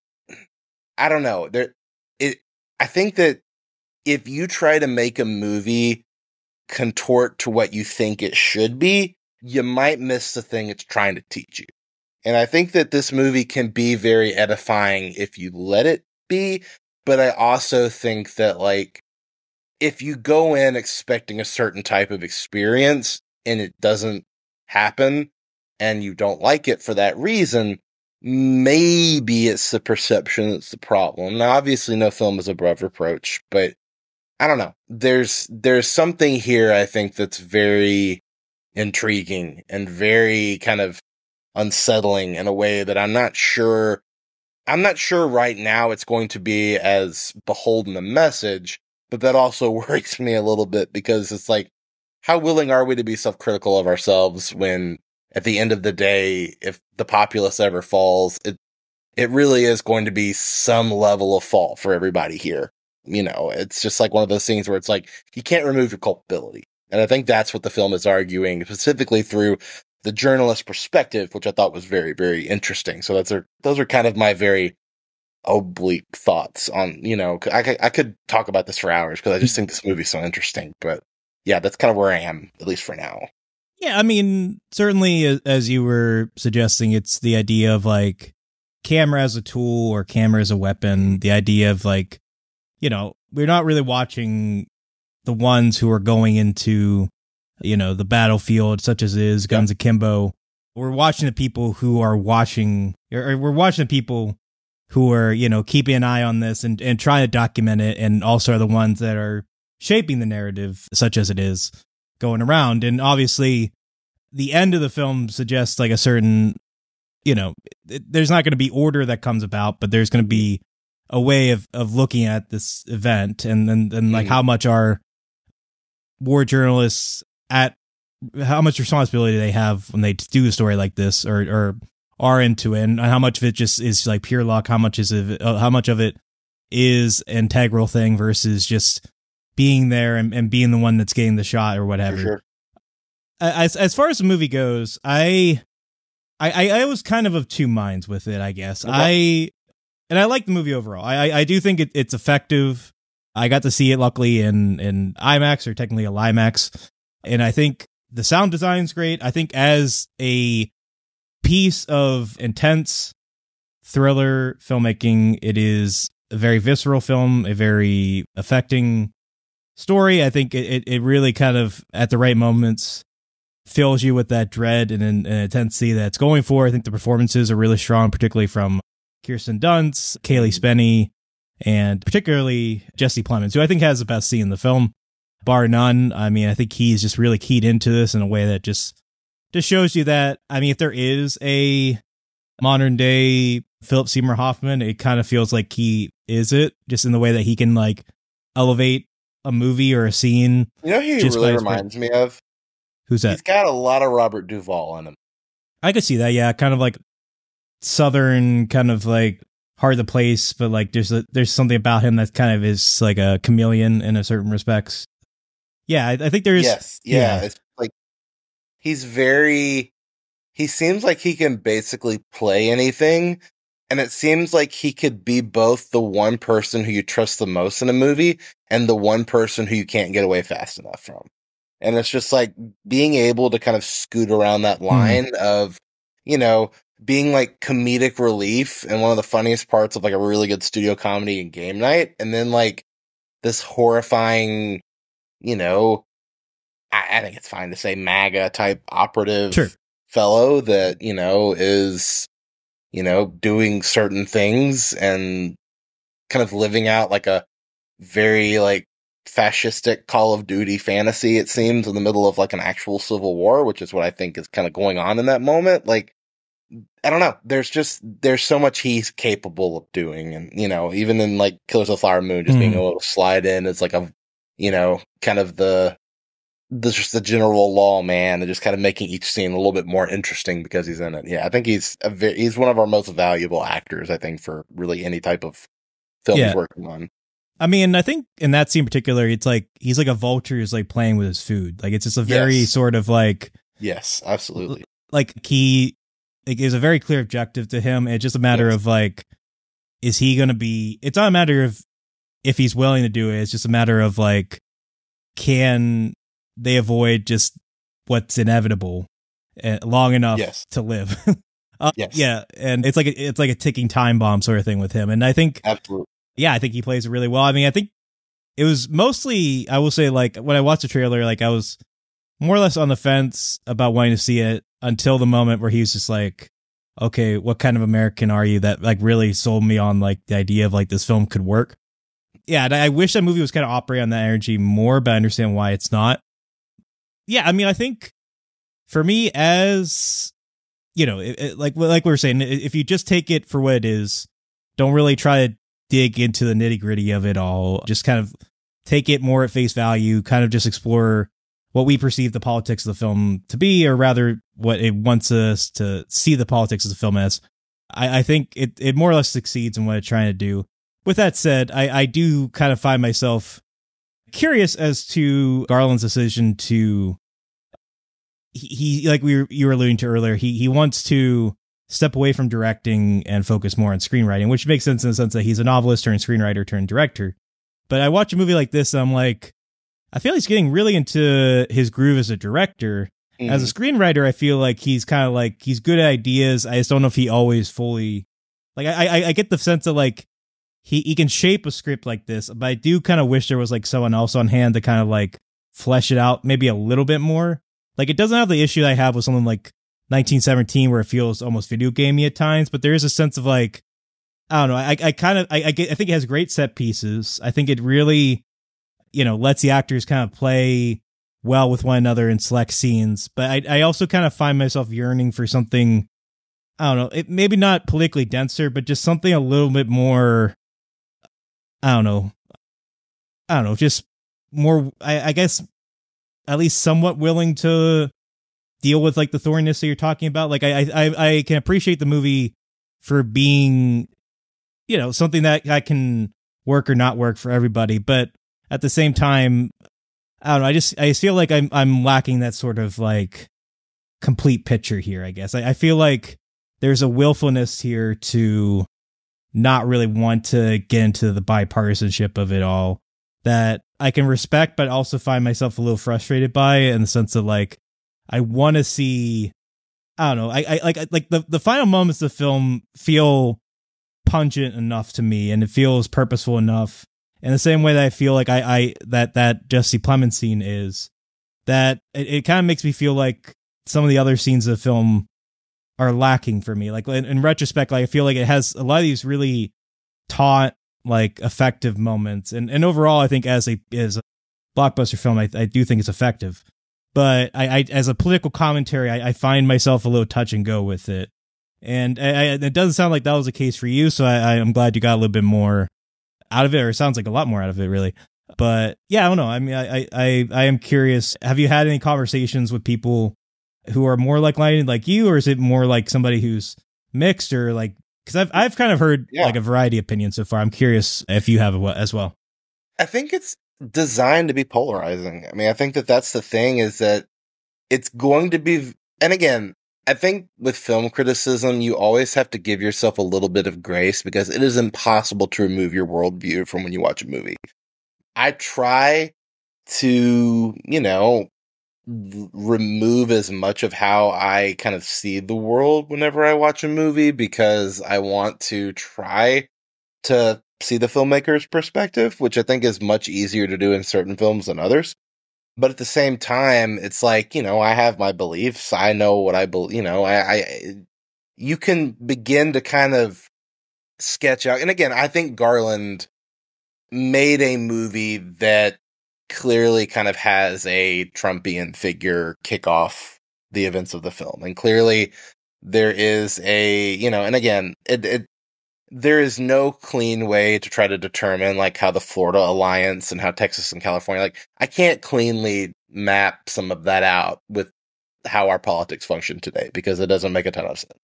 I don't know. There, it. I think that if you try to make a movie contort to what you think it should be, you might miss the thing it's trying to teach you. And I think that this movie can be very edifying if you let it be. But I also think that, like, if you go in expecting a certain type of experience and it doesn't happen and you don't like it for that reason, maybe it's the perception that's the problem. Now, obviously, no film is above reproach, but I don't know. There's there's something here, I think, that's very intriguing and very kind of unsettling in a way that I'm not sure I'm not sure right now it's going to be as beholden a message, but that also worries me a little bit, because it's like, how willing are we to be self-critical of ourselves when at the end of the day, if the populace ever falls, it it really is going to be some level of fault for everybody here. You know, it's just like one of those things where it's like, you can't remove your culpability. And I think that's what the film is arguing, specifically through the journalist perspective, which I thought was very, very interesting. So that's are, those are kind of my very oblique thoughts on, you know, I, I could talk about this for hours because I just think this movie's so interesting. But yeah, that's kind of where I am, at least for now. Yeah, I mean, certainly, as you were suggesting, it's the idea of, like, camera as a tool or camera as a weapon. The idea of, like, you know, we're not really watching the ones who are going into, you know, the battlefield, such as is Guns Akimbo. We're watching the people who are watching, or we're watching the people who are, you know, keeping an eye on this and, and trying to document it, and also are the ones that are shaping the narrative, such as it is going around. And obviously, the end of the film suggests, like, a certain, you know, it, there's not going to be order that comes about, but there's going to be a way of, of looking at this event, and then, and, and like, mm. how much are war journalists at, how much responsibility they have when they do a story like this, or, or are into it, and how much of it just is like pure luck, how much is it, uh, how much of it is an integral thing versus just being there and, and being the one that's getting the shot or whatever. Sure. As as far as the movie goes, I, I I was kind of of two minds with it, I guess. Okay. I and I like the movie overall. I I, I do think it, it's effective. I got to see it luckily in in IMAX, or technically a LIMAX, and I think the sound design's great. I think as a piece of intense thriller filmmaking, it is a very visceral film, a very affecting story. I think it, it really kind of, at the right moments, fills you with that dread and, and intensity that it's going for. I think the performances are really strong, particularly from Kirsten Dunst, Kaylee Spenny, and particularly Jesse Plemons, who I think has the best scene in the film. bar none. I mean, I think he's just really keyed into this in a way that just just shows you that, I mean, if there is a modern day Philip Seymour Hoffman, it kind of feels like he is it, just in the way that he can like elevate a movie or a scene. You know who he really reminds me of? Who's that? He's got a lot of Robert Duvall in him. I could see that, yeah. Kind of like Southern, kind of like hard to place, but like there's a, there's something about him that kind of is like a chameleon in a certain respects. Yeah, I, I think there's... Yes, yeah, yeah. It's like, he's very... He seems like he can basically play anything, and it seems like he could be both the one person who you trust the most in a movie and the one person who you can't get away fast enough from. And it's just like being able to kind of scoot around that line mm. of, you know, being like comedic relief and one of the funniest parts of like a really good studio comedy and Game Night. And then like this horrifying, you know, I, I think it's fine to say MAGA type operative sure. fellow that, you know, is, you know, doing certain things and kind of living out like a very like fascistic Call of Duty fantasy, it seems, in the middle of like an actual civil war, which is what I think is kind of going on in that moment. Like, I don't know. There's just, there's so much he's capable of doing. And, you know, even in like Killers of the Flower Moon, just mm. being able to slide in as like a, you know, kind of the, the, just the general law man and just kind of making each scene a little bit more interesting because he's in it. Yeah. I think he's a very, he's one of our most valuable actors, I think, for really any type of film yeah. he's working on. I mean, I think in that scene in particular, it's like, he's like a vulture who's like playing with his food. Like, it's just a very yes. sort of like, yes, absolutely. Like he, like, there's a very clear objective to him. It's just a matter yes. of like, is he going to be, it's not a matter of if he's willing to do it. It's just a matter of like, can they avoid just what's inevitable uh, long enough yes. to live? uh, yes. Yeah. And it's like, a, it's like a ticking time bomb sort of thing with him. And I think, absolutely. Yeah, I think he plays it really well. I mean, I think it was mostly, I will say, like, when I watched the trailer, like, I was more or less on the fence about wanting to see it until the moment where he was just like, okay, what kind of American are you? That, like, really sold me on, like, the idea of, like, this film could work. Yeah, and I wish that movie was kind of operating on that energy more, but I understand why it's not. Yeah, I mean, I think for me, as, you know, it, it, like, like we were saying, if you just take it for what it is, don't really try to dig into the nitty gritty of it all. Just kind of take it more at face value, kind of just explore what we perceive the politics of the film to be, or rather what it wants us to see the politics of the film as. I, I think it, it more or less succeeds in what it's trying to do. With that said, I, I do kind of find myself curious as to Garland's decision to, he, he like we were, you were alluding to earlier, he, he wants to step away from directing and focus more on screenwriting, which makes sense in the sense that he's a novelist turned screenwriter turned director. But I watch a movie like this and I'm like, I feel he's getting really into his groove as a director. Mm-hmm. As a screenwriter, I feel like he's kind of like, he's good at ideas. I just don't know if he always fully, like, I, I, I get the sense that like, he, he can shape a script like this, but I do kind of wish there was like someone else on hand to kind of like flesh it out maybe a little bit more. Like, it doesn't have the issue I have with something like nineteen seventeen where it feels almost video gamey at times, but there is a sense of like, I don't know. I, I kind of, I, I, get, I think it has great set pieces. I think it really, you know, lets the actors kind of play well with one another in select scenes. But I, I also kind of find myself yearning for something, I don't know, it maybe not politically denser, but just something a little bit more, I don't know, I don't know, just more, I, I guess, at least somewhat willing to deal with like the thorniness that you're talking about. Like I, I, I can appreciate the movie for being, you know, something that I can work or not work for everybody. But at the same time, I don't know. I just, I feel like I'm, I'm lacking that sort of like complete picture here, I guess. I, I feel like there's a willfulness here to not really want to get into the bipartisanship of it all that I can respect, but also find myself a little frustrated by, in the sense of like, I want to see, I don't know, I, I like, like the, the final moments of the film feel pungent enough to me, and it feels purposeful enough in the same way that I feel like I, I that, that Jesse Plemons scene is, that it, it kind of makes me feel like some of the other scenes of the film are lacking for me. Like in, in retrospect, like I feel like it has a lot of these really taut, like effective moments. And, and overall, I think as a, as blockbuster film, I, I do think it's effective. But I, I as a political commentary, I, I find myself a little touch and go with it. And I, I, it doesn't sound like that was the case for you, so I, I'm glad you got a little bit more out of it, or it sounds like a lot more out of it, really. But yeah, I don't know. I mean, I, I, I am curious. Have you had any conversations with people who are more like-minded like you, or is it more like somebody who's mixed, or like, because I've I've kind of heard yeah. like a variety of opinions so far. I'm curious if you have as well. I think it's designed to be polarizing. I mean, I think that that's the thing, is that it's going to be, and again, I think with film criticism, you always have to give yourself a little bit of grace, because it is impossible to remove your worldview from when you watch a movie. I try to, you know, remove as much of how I kind of see the world whenever I watch a movie, because I want to try to see the filmmaker's perspective, which I think is much easier to do in certain films than others. But at the same time, it's like, you know, I have my beliefs. I know what I believe, you know, I, I, you can begin to kind of sketch out. And again, I think Garland made a movie that clearly kind of has a Trumpian figure kick off the events of the film. And clearly there is a, you know, and again, it, it, there is no clean way to try to determine like how the Florida Alliance and how Texas and California, like I can't cleanly map some of that out with how our politics function today, because it doesn't make a ton of sense.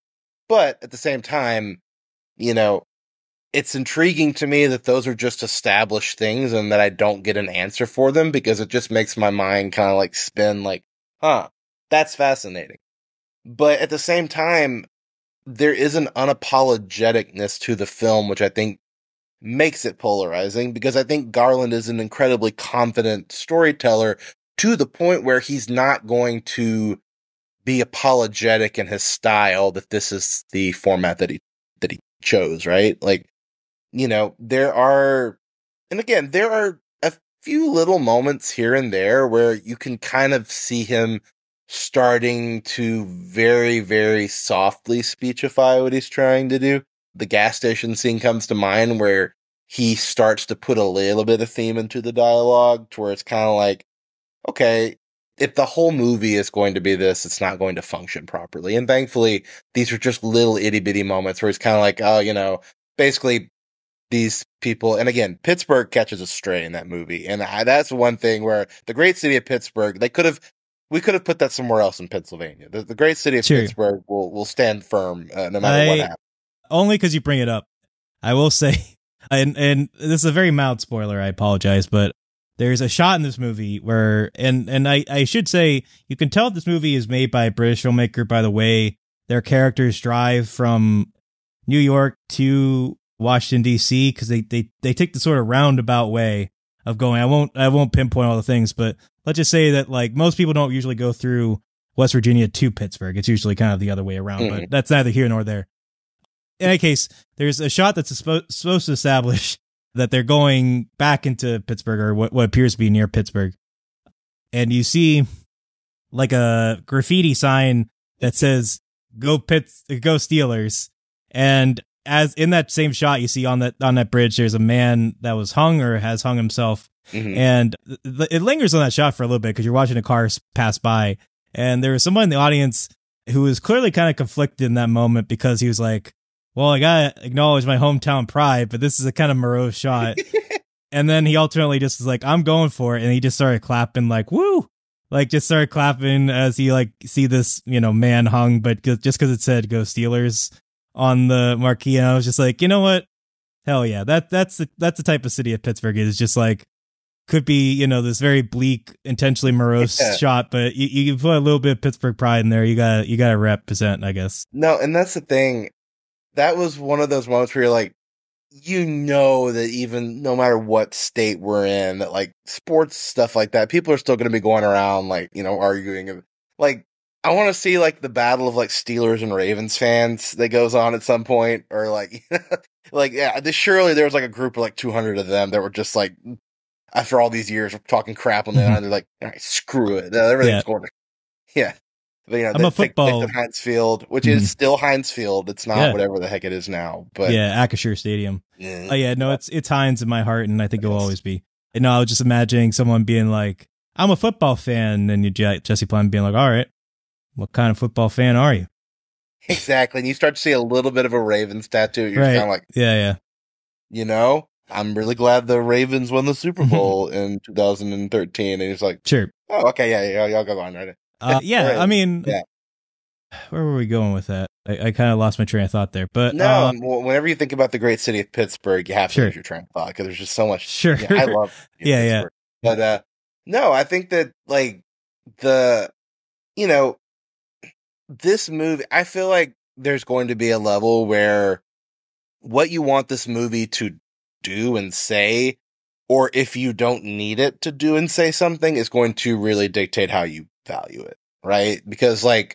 But at the same time, you know, it's intriguing to me that those are just established things and that I don't get an answer for them, because it just makes my mind kind of like spin like, huh, that's fascinating. But at the same time, there is an unapologeticness to the film, which I think makes it polarizing, because I think Garland is an incredibly confident storyteller to the point where he's not going to be apologetic in his style that this is the format that he, that he chose, right? Like, you know, there are, and again, there are a few little moments here and there where you can kind of see him starting to very, very softly speechify what he's trying to do. The gas station scene comes to mind, where he starts to put a little bit of theme into the dialogue, to where it's kind of like, okay, if the whole movie is going to be this, it's not going to function properly. And thankfully, these are just little itty bitty moments where he's kind of like, oh, you know, basically these people, and again, Pittsburgh catches a stray in that movie. And I, that's one thing where the great city of Pittsburgh, they could have, we could have put that somewhere else in Pennsylvania. The, the great city of sure. Pittsburgh will, will stand firm uh, no matter I, what happens. Only because you bring it up. I will say, and, and this is a very mild spoiler, I apologize, but there's a shot in this movie where, and, and I, I should say, you can tell this movie is made by a British filmmaker by the way their characters drive from New York to Washington, D C, because they, they, they take the sort of roundabout way of going. I won't I won't pinpoint all the things, but let's just say that like most people don't usually go through West Virginia to Pittsburgh. It's usually kind of the other way around, mm-hmm. but that's neither here nor there. In any case, there's a shot that's supposed supposed to establish that they're going back into Pittsburgh, or what, what appears to be near Pittsburgh. And you see like a graffiti sign that says "Go Pitts, Go Steelers," and as in that same shot, you see on that on that bridge, there's a man that was hung or has hung himself, mm-hmm. and th- th- it lingers on that shot for a little bit because you're watching a car pass by, and there was someone in the audience who was clearly kind of conflicted in that moment, because he was like, "Well, I gotta acknowledge my hometown pride, but this is a kind of morose shot." And then he ultimately just was like, "I'm going for it," and he just started clapping like, "Woo!" Like just started clapping as he like see this, you know, man hung, but just because it said "Go Steelers" on the marquee, and I was just like, you know what? Hell yeah. That that's the that's the type of city of Pittsburgh is. Just like could be, you know, this very bleak, intentionally morose yeah. shot, but you, you put a little bit of Pittsburgh pride in there. You gotta you gotta represent, I guess. No, and that's the thing. That was one of those moments where you're like, you know that even no matter what state we're in, that like sports stuff like that, people are still gonna be going around like, you know, arguing. Like I want to see like the battle of like Steelers and Ravens fans that goes on at some point, or like, like yeah, this, surely there was like a group of like two hundred of them that were just like, after all these years of talking crap on the mm-hmm. they're like, all right, screw it, everything's yeah. going to, yeah. But you know, I'm a football take, take Heinz Field, which mm-hmm. is still Heinz Field. It's not yeah. whatever the heck it is now, but yeah, Acrisure Stadium. Yeah. Oh yeah, no, it's it's Heinz in my heart, and I think it will always be. You know, I was just imagining someone being like, I'm a football fan. And you Jesse Plemons being like, all right, what kind of football fan are you? Exactly. And you start to see a little bit of a Ravens tattoo. You're right. kind of like, yeah, yeah. You know, I'm really glad the Ravens won the Super Bowl in two thousand thirteen. And he's like, sure. Oh, okay. Yeah. Yeah. Y'all go on. Right. Uh, yeah. right. I mean, yeah. Where were we going with that? I, I kind of lost my train of thought there, but no, uh, whenever you think about the great city of Pittsburgh, you have sure. to lose your train of thought because there's just so much. Sure. Yeah, I love yeah, Pittsburgh. yeah. But, uh, no, I think that like the, you know, this movie, I feel like there's going to be a level where what you want this movie to do and say, or if you don't need it to do and say something, is going to really dictate how you value it. Right. Because like,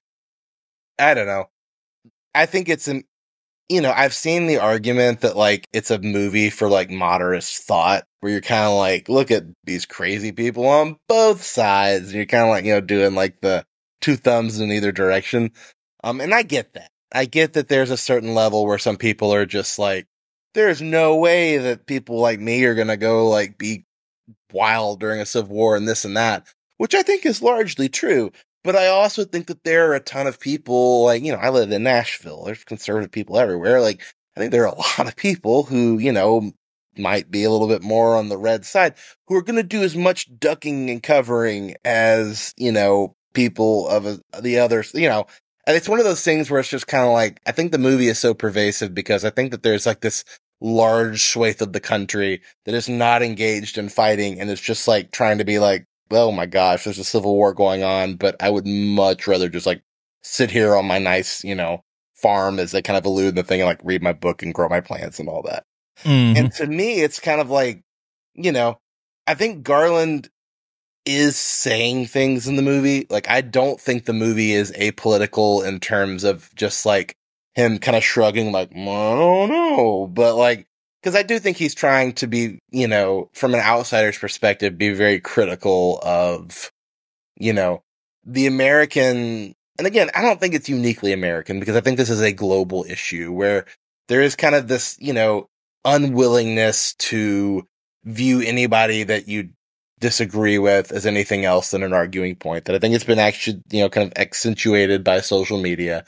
I don't know. I think it's an, you know, I've seen the argument that like it's a movie for like moderate thought where you're kind of like, look at these crazy people on both sides. And you're kind of like, you know, doing like the two thumbs in either direction. Um, and I get that. I get that there's a certain level where some people are just like, there's no way that people like me are going to go like be wild during a civil war and this and that, which I think is largely true. But I also think that there are a ton of people, like, you know, I live in Nashville. There's conservative people everywhere. Like, I think there are a lot of people who, you know, might be a little bit more on the red side who are going to do as much ducking and covering as, you know, people of a, the others, you know. And it's one of those things where it's just kind of like, I think the movie is so pervasive because I think that there's like this large swathe of the country that is not engaged in fighting and is just like trying to be like, oh my gosh, there's a civil war going on, but I would much rather just like sit here on my nice, you know, farm, as they kind of allude in the thing, and like read my book and grow my plants and all that. Mm-hmm. And to me, it's kind of like, you know, I think Garland is saying things in the movie. Like, I don't think the movie is apolitical in terms of just like him kind of shrugging like, I don't know, but like, because I do think he's trying to be, you know, from an outsider's perspective, be very critical of, you know, the American. And again, I don't think it's uniquely American because I think this is a global issue where there is kind of this, you know, unwillingness to view anybody that you disagree with as anything else than an arguing point. That I think it's been actually, you know, kind of accentuated by social media.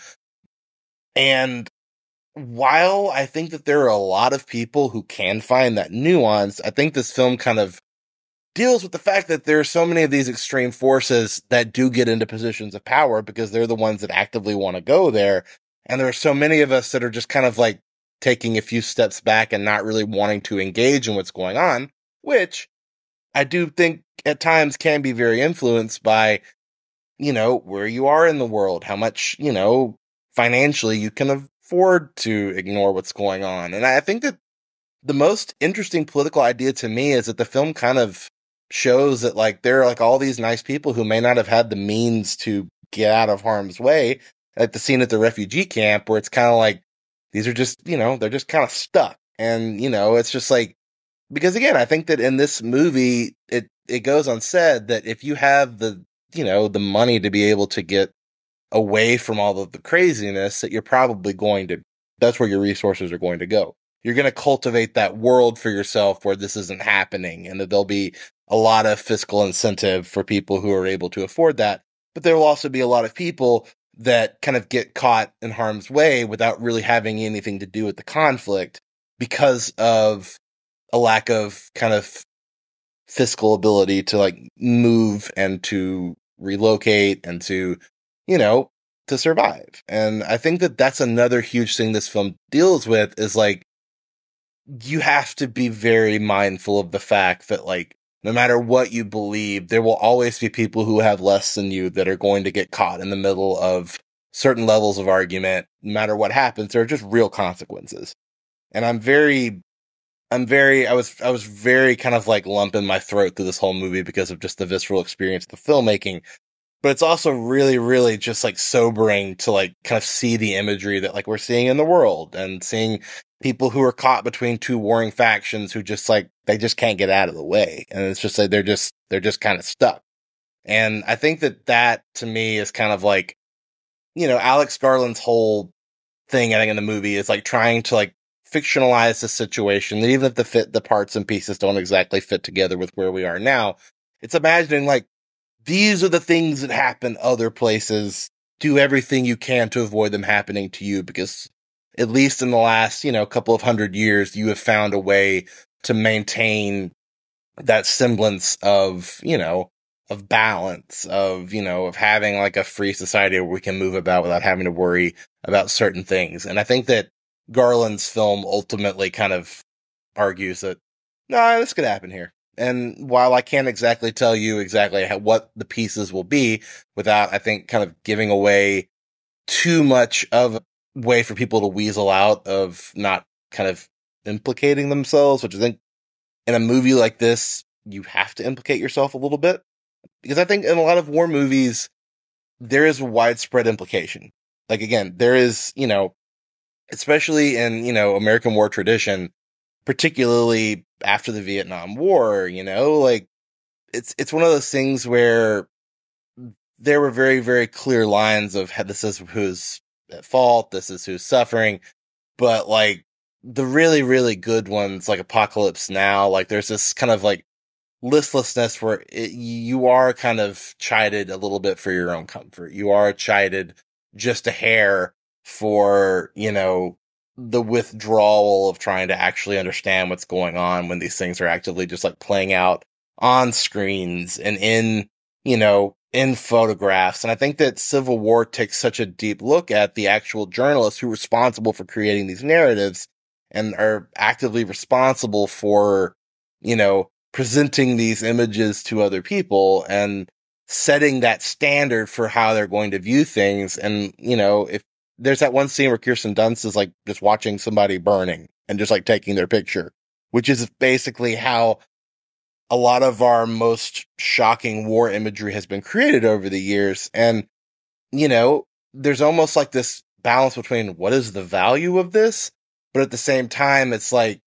And while I think that there are a lot of people who can find that nuance, I think this film kind of deals with the fact that there are so many of these extreme forces that do get into positions of power because they're the ones that actively want to go there. And there are so many of us that are just kind of like taking a few steps back and not really wanting to engage in what's going on, which I do think at times can be very influenced by, you know, where you are in the world, how much, you know, financially you can afford to ignore what's going on. And I think that the most interesting political idea to me is that the film kind of shows that like there are like all these nice people who may not have had the means to get out of harm's way, like the scene at the refugee camp where it's kind of like these are just, you know, they're just kind of stuck. And, you know, it's just like, because again, I think that in this movie, it, it goes unsaid that if you have the, you know, the money to be able to get away from all of the craziness, that you're probably going to, that's where your resources are going to go. You're going to cultivate that world for yourself where this isn't happening, and that there'll be a lot of fiscal incentive for people who are able to afford that. But there will also be a lot of people that kind of get caught in harm's way without really having anything to do with the conflict because of a lack of kind of fiscal ability to like move and to relocate and to, you know, to survive. And I think that that's another huge thing this film deals with is like, you have to be very mindful of the fact that like, no matter what you believe, there will always be people who have less than you that are going to get caught in the middle of certain levels of argument. No matter what happens, there are just real consequences. And I'm very, I'm very, I was, I was very kind of like lumping my throat through this whole movie because of just the visceral experience of the filmmaking. But it's also really, really just like sobering to like kind of see the imagery that like we're seeing in the world and seeing people who are caught between two warring factions who just like, they just can't get out of the way. And it's just like, they're just, they're just kind of stuck. And I think that that to me is kind of like, you know, Alex Garland's whole thing, I think in the movie is like trying to like fictionalize the situation, that even if the fit, the parts and pieces don't exactly fit together with where we are now, it's imagining like, these are the things that happen other places. Do everything you can to avoid them happening to you, because at least in the last, you know, couple of hundred years, you have found a way to maintain that semblance of, you know, of balance, of, you know, of having like a free society where we can move about without having to worry about certain things. And I think that Garland's film ultimately kind of argues that, no, this could happen here. And while I can't exactly tell you exactly how, what the pieces will be without, I think, kind of giving away too much of a way for people to weasel out of not kind of implicating themselves, which I think in a movie like this, you have to implicate yourself a little bit. Because I think in a lot of war movies, there is widespread implication. Like, again, there is, you know, especially in, you know, American war tradition, particularly after the Vietnam War, you know, like it's, it's one of those things where there were very, very clear lines of this is who's at fault, this is who's suffering. But like the really, really good ones, like Apocalypse Now, like there's this kind of like listlessness where it, you are kind of chided a little bit for your own comfort. You are chided just a hair for, you know, the withdrawal of trying to actually understand what's going on when these things are actively just like playing out on screens and in, you know, in photographs. And I think that Civil War takes such a deep look at the actual journalists who are responsible for creating these narratives and are actively responsible for, you know, presenting these images to other people and setting that standard for how they're going to view things. And, you know, if there's that one scene where Kirsten Dunst is like just watching somebody burning and just like taking their picture, which is basically how a lot of our most shocking war imagery has been created over the years. And, you know, there's almost like this balance between what is the value of this, but at the same time, it's like,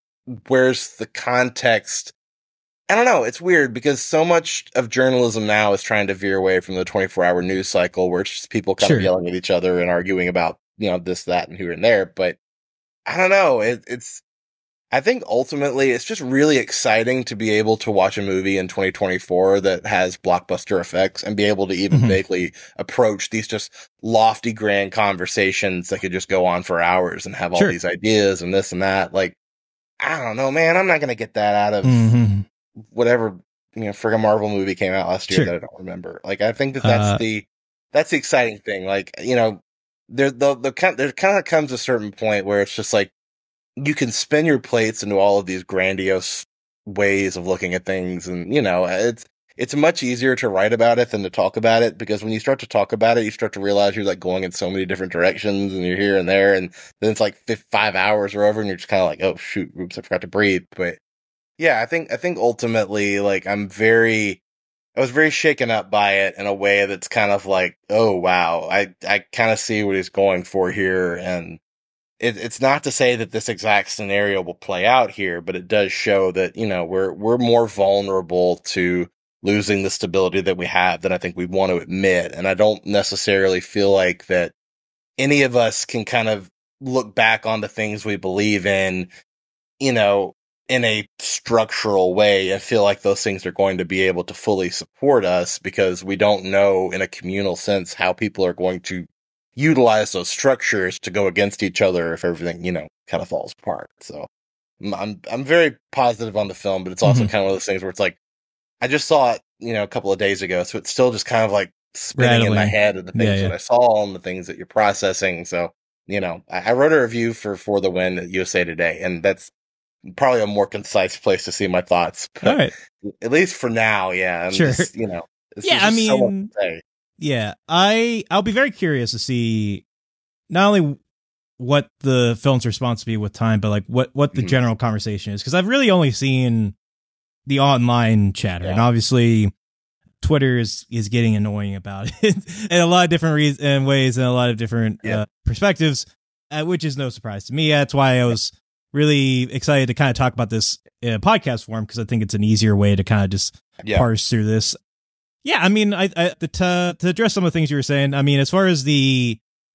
where's the context? I don't know. It's weird because so much of journalism now is trying to veer away from the twenty-four hour news cycle where it's just people kind Sure. of yelling at each other and arguing about, you know, this, that, and here and there. But I don't know. It, it's, I think ultimately it's just really exciting to be able to watch a movie in twenty twenty-four that has blockbuster effects and be able to even Mhm. vaguely approach these just lofty, grand conversations that could just go on for hours and have all Sure. these ideas and this and that. Like, I don't know, man. I'm not going to get that out of Mhm. whatever, you know, friggin' Marvel movie came out last year Sure. that I don't remember. Like, I think that that's Uh, the, that's the exciting thing. Like, you know, there, the, the, kind there kind of comes a certain point where it's just like, you can spin your plates into all of these grandiose ways of looking at things. And, you know, it's, it's much easier to write about it than to talk about it, because when you start to talk about it, you start to realize you're like going in so many different directions and you're here and there. And then it's like five, five hours or over and you're just kind of like, oh shoot, oops, I forgot to breathe. But yeah, I think, I think ultimately, like, I'm very, I was very shaken up by it in a way that's kind of like, oh wow, I, I kind of see what he's going for here. And it, it's not to say that this exact scenario will play out here, but it does show that, you know, we're, we're more vulnerable to losing the stability that we have than I think we want to admit. And I don't necessarily feel like that any of us can kind of look back on the things we believe in, you know, in a structural way and feel like those things are going to be able to fully support us, because we don't know in a communal sense how people are going to utilize those structures to go against each other if everything, you know, kind of falls apart. So I'm, I'm, I'm very positive on the film, but it's also Mhm. kind of one of those things where it's like, I just saw it, you know, a couple of days ago. So it's still just kind of like spinning in my Rattling. head of the things Yeah, yeah. that I saw and the things that you're processing. So, you know, I, I wrote a review for For the Win at U S A Today, and that's probably a more concise place to see my thoughts. But All right. at least for now, yeah. I'm Sure. just, you know, it's Yeah, just I so much mean, to say. yeah, I I'll be very curious to see not only what the film's response to be with time, but like what what the Mhm. general conversation is, because I've really only seen the online chatter, and Yeah. obviously Twitter is is getting annoying about it in a lot of different reasons and ways and a lot of different Yeah. uh, perspectives, uh, which is no surprise to me. That's why I was really excited to kind of talk about this in a podcast form, because I think it's an easier way to kind of just Yeah. parse through this. Yeah, I mean, I, I the, to to address some of the things you were saying. I mean, as far as the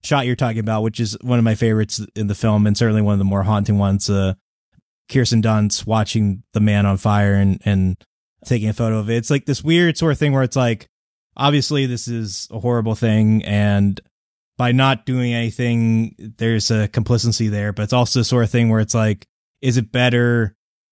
shot you're talking about, which is one of my favorites in the film, and certainly one of the more haunting ones. Uh, Kirsten Dunst watching the man on fire and, and taking a photo of it. It's like this weird sort of thing where it's like, obviously this is a horrible thing, and by not doing anything, there's a complicity there, but it's also the sort of thing where it's like, is it better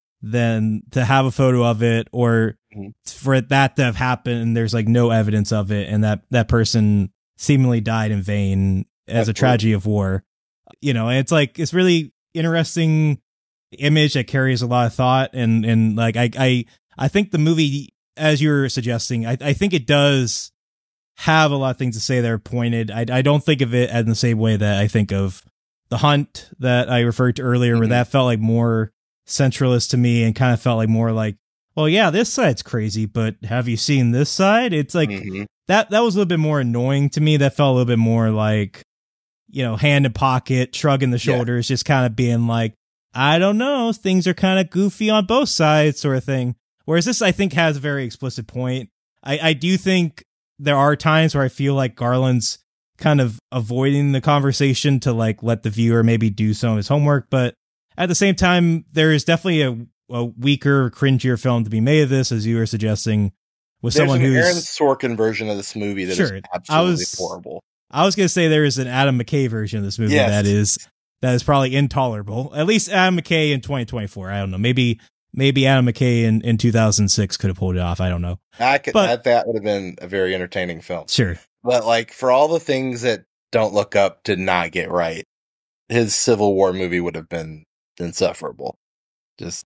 than to have a photo of it, or mm-hmm. for that to have happened and there's like no evidence of it, and that that person seemingly died in vain as That's a tragedy cool. of war, you know? And it's like, it's really interesting image that carries a lot of thought. And, and like, I, I, I think the movie, as you're suggesting, I, I think it does have a lot of things to say that are pointed. I, I don't think of it in the same way that I think of The Hunt that I referred to earlier, mm-hmm. where that felt like more centralist to me and kind of felt like more like, well, yeah, this side's crazy, but have you seen this side? It's like mm-hmm. that, that was a little bit more annoying to me. That felt a little bit more like, you know, hand in pocket, shrugging the shoulders, yeah. just kind of being like, I don't know, things are kind of goofy on both sides sort of thing. Whereas this, I think, has a very explicit point. I, I do think there are times where I feel like Garland's kind of avoiding the conversation to like let the viewer maybe do some of his homework. But at the same time, there is definitely a, a weaker, cringier film to be made of this, as you were suggesting, with There's someone an who's Aaron Sorkin version of this movie that sure, is absolutely I was, horrible. I was going to say there is an Adam McKay version of this movie yes. that is that is probably intolerable. At least Adam McKay in twenty twenty-four. I don't know. Maybe maybe Adam McKay in, in two thousand six could have pulled it off. I don't know. I could, but, that, that would have been a very entertaining film. Sure. But like, for all the things that Don't Look Up did not get right, his Civil War movie would have been insufferable. Just,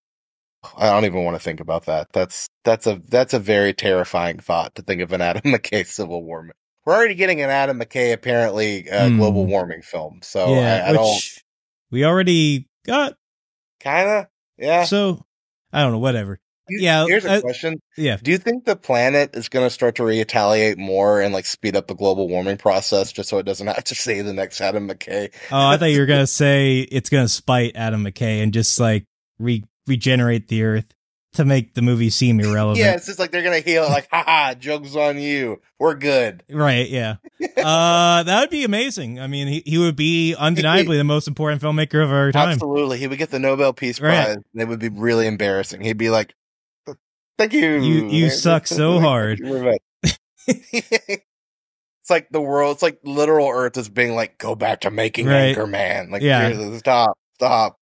I don't even want to think about that. That's that's a that's a very terrifying thought to think of an Adam McKay Civil War movie. We're already getting an Adam McKay apparently uh, mm. global warming film, so yeah, I, I don't. We already got kind of yeah. So I don't know. Whatever. Yeah. Here's a uh, question. Yeah. Do you think the planet is going to start to retaliate more and like speed up the global warming process just so it doesn't have to say the next Adam McKay? Oh, I thought you were going to say it's going to spite Adam McKay and just like re- regenerate the Earth to make the movie seem irrelevant. Yeah, it's just like they're going to heal it like, haha, joke's on you. We're good. Right. Yeah. uh, that would be amazing. I mean, he, he would be undeniably the most important filmmaker of our time. Absolutely. He would get the Nobel Peace Prize. Right. And it would be really embarrassing. He'd be like, thank you. You you suck so hard. It's like the world, it's like literal Earth is being like, go back to making right. Anchorman. Like, yeah. stop, stop.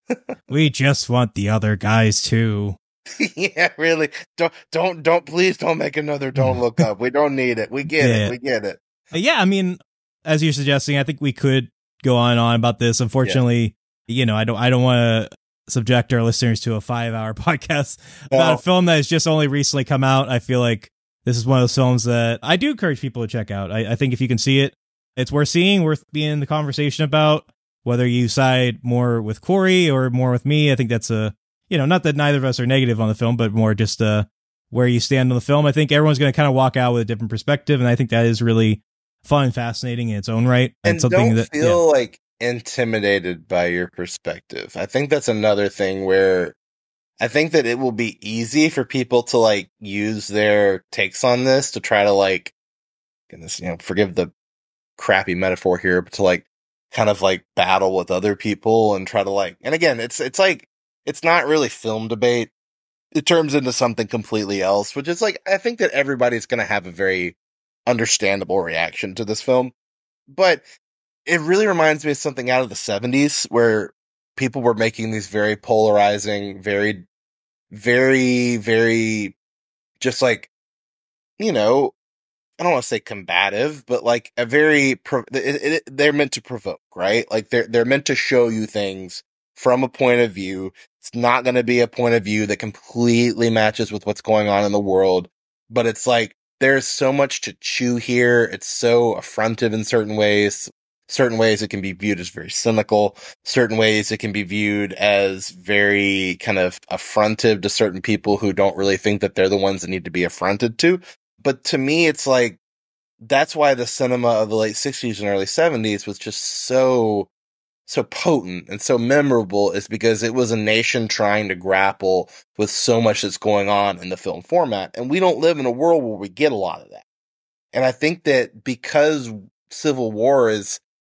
We just want the other guys too. Yeah, really. Don't, don't, don't, please don't make another Don't Look Up. We don't need it. We get yeah. it. We get it. Yeah, I mean, as you're suggesting, I think we could go on and on about this. Unfortunately, yeah. you know, I don't, I don't want to subject our listeners to a five hour podcast about well, a film that has just only recently come out. I feel like this is one of those films that I do encourage people to check out. I, I think if you can see it, it's worth seeing, worth being in the conversation about. Whether you side more with Corey or more with me, I think that's a, you know, not that neither of us are negative on the film, but more just uh, where you stand on the film. I think everyone's going to kind of walk out with a different perspective, and I think that is really fun and fascinating in its own right. And, and something don't that, feel yeah. like intimidated by your perspective. I think that's another thing where I think that it will be easy for people to like use their takes on this to try to like, goodness, you know, forgive the crappy metaphor here, but to like kind of like battle with other people and try to like, and again, it's, it's like, it's not really film debate. It turns into something completely else, which is like, I think that everybody's going to have a very understandable reaction to this film, but it really reminds me of something out of the seventies where people were making these very polarizing, very, very, very just like, you know, I don't want to say combative, but like a very, pro- it, it, they're meant to provoke, right? Like they're, they're meant to show you things from a point of view. It's not going to be a point of view that completely matches with what's going on in the world, but it's like, there's so much to chew here. It's so affrontive in certain ways. Certain ways it can be viewed as very cynical. Certain ways it can be viewed as very kind of affrontive to certain people who don't really think that they're the ones that need to be affronted to. But to me, it's like, that's why the cinema of the late sixties and early seventies was just so, so potent and so memorable, is because it was a nation trying to grapple with so much that's going on in the film format. And we don't live in a world where we get a lot of that. And I think that because Civil War is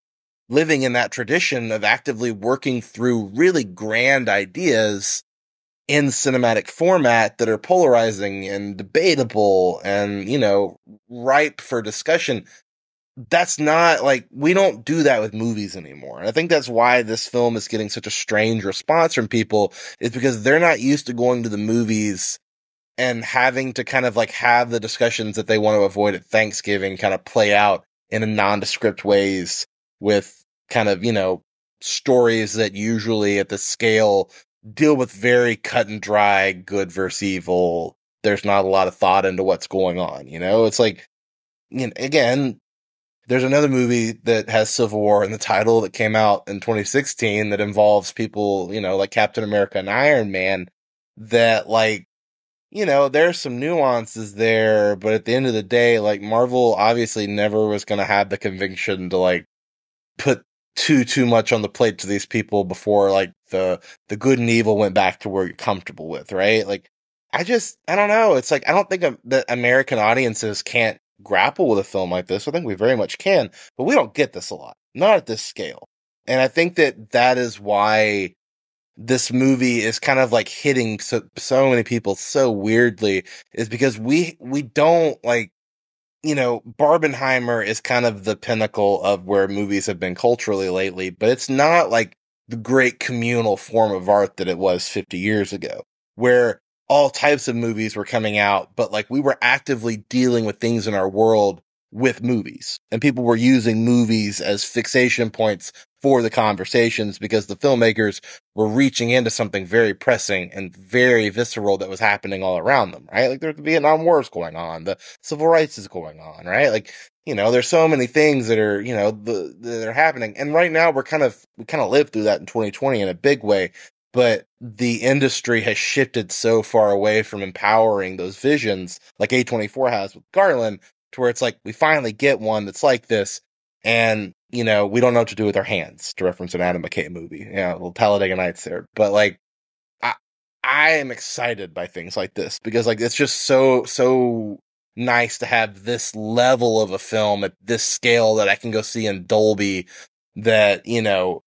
living in that tradition of actively working through really grand ideas in cinematic format that are polarizing and debatable and, you know, ripe for discussion. That's not like, we don't do that with movies anymore. And I think that's why this film is getting such a strange response from people, is because they're not used to going to the movies and having to kind of like have the discussions that they want to avoid at Thanksgiving kind of play out in a nondescript ways with kind of, you know, stories that usually at the scale deal with very cut and dry, good versus evil. There's not a lot of thought into what's going on. You know, it's like, you know, again, there's another movie that has Civil War in the title that came out in twenty sixteen that involves people, you know, like Captain America and Iron Man, that like, you know, there's some nuances there, but at the end of the day, like, Marvel obviously never was going to have the conviction to like put too, too much on the plate to these people before like the, the good and evil went back to where you're comfortable with, right? Like, I just, I don't know. It's like, I don't think that American audiences can't grapple with a film like this. I think we very much can, but we don't get this a lot, not at this scale. And I think that that is why this movie is kind of like hitting so, so many people so weirdly, is because we, we don't like, you know, Barbenheimer is kind of the pinnacle of where movies have been culturally lately, but it's not like the great communal form of art that it was fifty years ago, where all types of movies were coming out, but like we were actively dealing with things in our world with movies, and people were using movies as fixation points for the conversations because the filmmakers were reaching into something very pressing and very visceral that was happening all around them, right? Like there's the Vietnam War is going on, the civil rights is going on, right? Like, you know, there's so many things that are, you know, the, that are happening. And right now we're kind of, we kind of lived through that in twenty twenty in a big way, but the industry has shifted so far away from empowering those visions like A twenty-four has with Garland, to where it's like, we finally get one that's like this. And, you know, we don't know what to do with our hands, to reference an Adam McKay movie. Yeah, you know, little Talladega Nights there. But like, I, I am excited by things like this because like, it's just so, so nice to have this level of a film at this scale that I can go see in Dolby that, you know,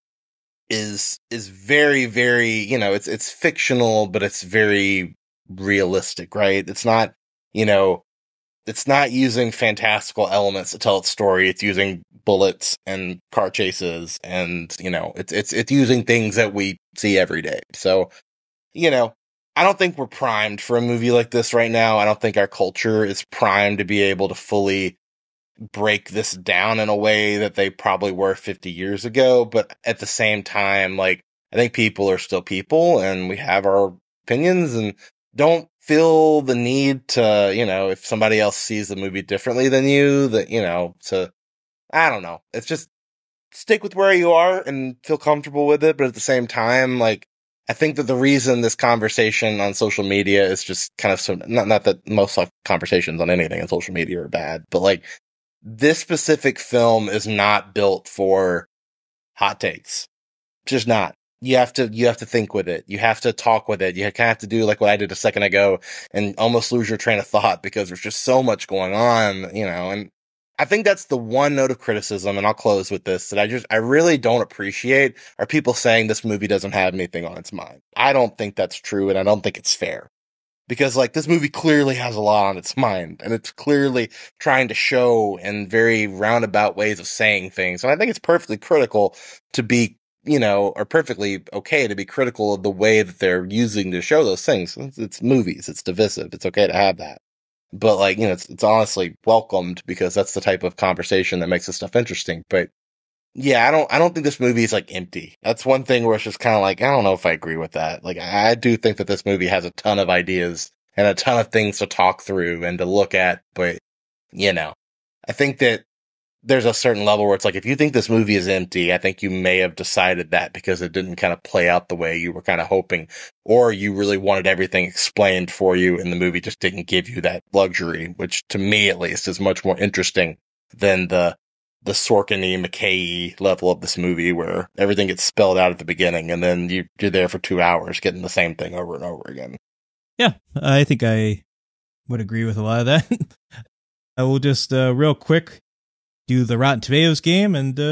is, is very, very, you know, it's, it's fictional, but it's very realistic, right? It's not, you know, it's not using fantastical elements to tell its story. It's using bullets and car chases and, you know, it's, it's, it's using things that we see every day. So, you know, I don't think we're primed for a movie like this right now. I don't think our culture is primed to be able to fully break this down in a way that they probably were fifty years ago. But at the same time, like, I think people are still people and we have our opinions, and don't feel the need to, you know, if somebody else sees the movie differently than you, that, you know, to, I don't know. It's just stick with where you are and feel comfortable with it. But at the same time, like, I think that the reason this conversation on social media is just kind of some, not, not that most like conversations on anything on social media are bad, but like this specific film is not built for hot takes. Just not. You have to, you have to think with it. You have to talk with it. You kind of have to do like what I did a second ago and almost lose your train of thought because there's just so much going on, you know, and I think that's the one note of criticism, and I'll close with this, that I just, I really don't appreciate are people saying this movie doesn't have anything on its mind. I don't think that's true, and I don't think it's fair. Because, like, this movie clearly has a lot on its mind, and it's clearly trying to show in very roundabout ways of saying things. And I think it's perfectly critical to be, you know, or perfectly okay to be critical of the way that they're using to show those things. It's, it's movies. It's divisive. It's okay to have that. But like, you know, it's, it's honestly welcomed because that's the type of conversation that makes this stuff interesting. But yeah, I don't, I don't think this movie is like empty. That's one thing where it's just kind of like, I don't know if I agree with that. Like, I, I do think that this movie has a ton of ideas and a ton of things to talk through and to look at. But, you know, I think that there's a certain level where it's like, if you think this movie is empty, I think you may have decided that because it didn't kind of play out the way you were kind of hoping, or you really wanted everything explained for you and the movie just didn't give you that luxury, which to me at least is much more interesting than the, the Sorkin-y, McKay level of this movie where everything gets spelled out at the beginning and then you, you're there for two hours getting the same thing over and over again. Yeah, I think I would agree with a lot of that. I will just, uh, real quick, do the Rotten Tomatoes game, and uh,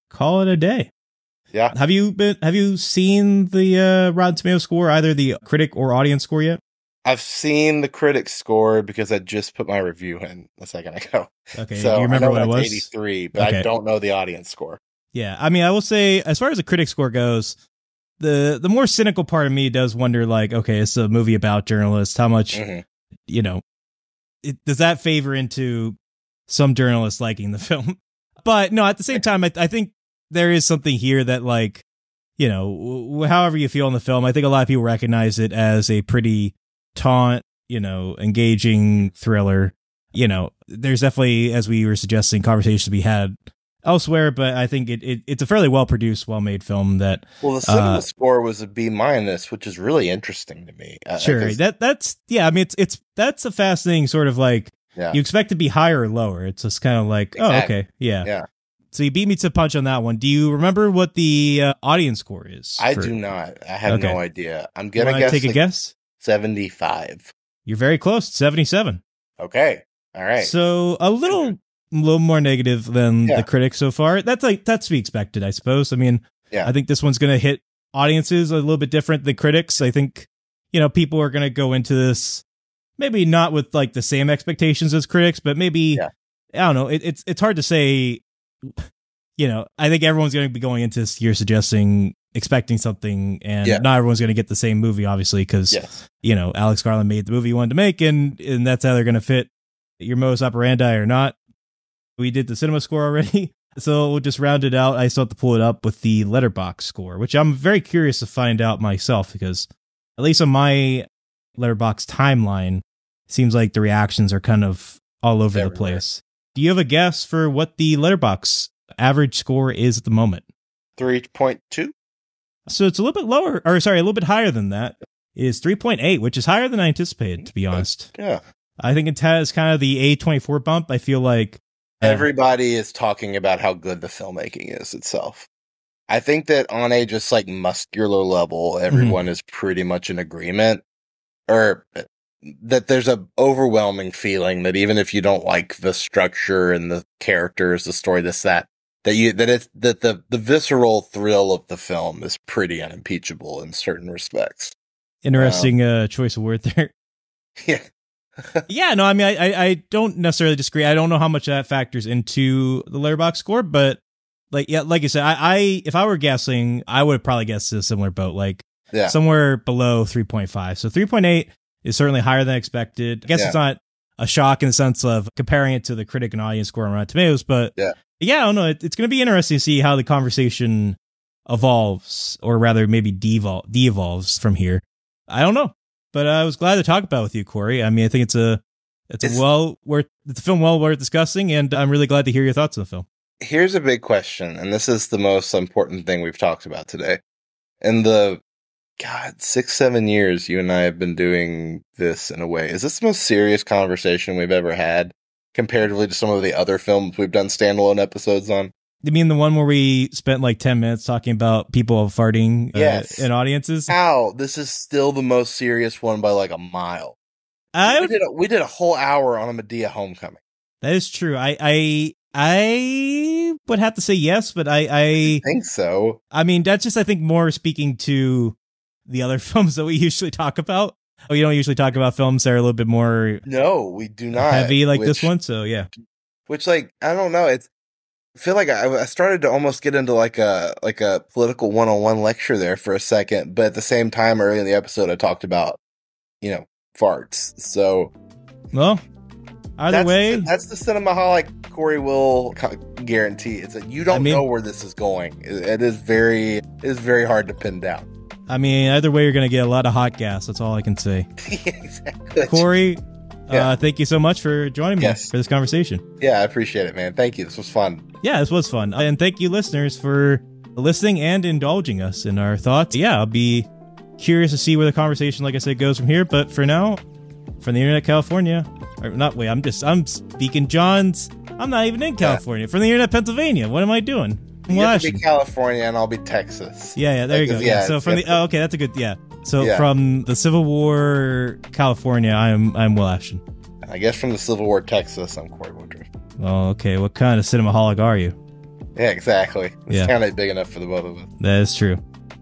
call it a day. Yeah. Have you been? Have you seen the uh, Rotten Tomatoes score, either the critic or audience score yet? I've seen the critic score because I just put my review in a second ago. Okay. So do you remember I know what it was? eighty-three, but Okay. I don't know the audience score. Yeah, I mean, I will say, as far as the critic score goes, the the more cynical part of me does wonder, like, okay, it's a movie about journalists. How much, Mm-hmm. you know, it, does that favor into some journalists liking the film? But no, at the same time, I, I think there is something here that, like, you know, w- however you feel in the film, I think a lot of people recognize it as a pretty taunt, you know, engaging thriller. You know, there's definitely, as we were suggesting, conversations to be had elsewhere, but I think it, it it's a fairly well produced, well made film that. Well, the cinema uh, score was a B minus, which is really interesting to me. Uh, Sure, 'cause- that that's yeah. I mean, it's it's that's a fascinating sort of, like, yeah. you expect to be higher or lower. It's just kind of like, oh, Exactly. okay, yeah, Yeah. So you beat me to the punch on that one. Do you remember what the uh, audience score is? I for- do not. I have Okay. no idea. I'm You gonna wanna guess take a like guess. seventy-five. You're very close. seventy-seven. Okay. All right. So a little, little more negative than Yeah. the critics so far. That's like that's to be expected, I suppose. I mean, Yeah. I think this one's going to hit audiences a little bit different than critics. I think, you know, people are going to go into this maybe not with like the same expectations as critics, but maybe Yeah. I don't know. It, it's it's hard to say. You know, I think everyone's going to be going into this year suggesting expecting something, and Yeah. not everyone's going to get the same movie, obviously, because Yes. you know, Alex Garland made the movie he wanted to make, and and that's how they're going to fit your modus operandi or not. We did the cinema score already, so we'll just round it out. I still have to pull it up with the Letterboxd score, which I'm very curious to find out myself, because at least on my Letterboxd timeline, seems like the reactions are kind of all over the Everywhere. place. Do you have a guess for what the Letterboxd average score is at the moment? three point two. So it's a little bit lower, or sorry, a little bit higher than that. It is three point eight, which is higher than I anticipated, to be honest. Yeah. I think it has kind of the A twenty-four bump. I feel like uh, Everybody is talking about how good the filmmaking is itself. I think that on a just like muscular level, everyone is pretty much in agreement, or that there's a overwhelming feeling that even if you don't like the structure and the characters, the story, this, that, that you, that it's, that the, the visceral thrill of the film is pretty unimpeachable in certain respects. interesting uh, choice of word there. Yeah. Yeah, no, I mean, I, I I don't necessarily disagree. I don't know how much that factors into the Letterboxd score, but like, yeah, like you said, I, I if I were guessing, I would probably guess a similar boat, like Yeah. somewhere below three point five. So three point eight is certainly higher than expected. I guess Yeah. it's not a shock in the sense of comparing it to the critic and audience score on Rotten Tomatoes, but Yeah. yeah, I don't know. It, it's going to be interesting to see how the conversation evolves, or rather maybe devol- de-evolves from here. I don't know, but I was glad to talk about it with you, Corey. I mean, I think it's a it's, It's- a well worth it's a film well worth discussing, and I'm really glad to hear your thoughts on the film. Here's a big question, and this is the most important thing we've talked about today. In the, God, six, seven years you and I have been doing this in a way, is this the most serious conversation we've ever had comparatively to some of the other films we've done standalone episodes on? You mean the one where we spent like ten minutes talking about people farting uh, Yes. in audiences? How? This is still the most serious one by like a mile. I We would, did a, we did a whole hour on a Medea Homecoming. that is true. I I I would have to say yes, but I I I think so. I mean, that's just, I think, more speaking to the other films that we usually talk about. Oh, you don't usually talk about films that are a little bit more No, we do not. heavy like this which- one. So yeah, Which, like, I don't know. It's, I feel like I, I started to almost get into like a like a political one on one lecture there for a second, but at the same time, early in the episode, I talked about, you know, farts. So well, either that's, way, that's the Cinemaholic Corey will co- guarantee. It's that you don't I mean- know where this is going. It, it is very, it is very hard to pin down. I mean, either way, you're gonna get a lot of hot gas. That's all I can say. Exactly. Corey, Yeah. uh, thank you so much for joining me Yes. for this conversation. Yeah, I appreciate it, man. Thank you. This was fun. Yeah, this was fun, and thank you, listeners, for listening and indulging us in our thoughts. Yeah, I'll be curious to see where the conversation, like I said, goes from here. But for now, from the Internet California, or not, wait, I'm just I'm speaking John's. I'm not even in California. From the Internet Pennsylvania. What am I doing? I'm You have to Washington. be California, and I'll be Texas. Yeah, yeah, there you go. Because, Yeah, yeah, so from the it's- oh, okay, that's a good yeah. So Yeah. from the Civil War, California, I'm I'm Will Ashton. I guess from the Civil War, Texas, I'm Corey Woodruff. Oh, okay. What kind of cinemaholic are you? Yeah, exactly. It's Yeah. kind of big enough for the both of us. That is true.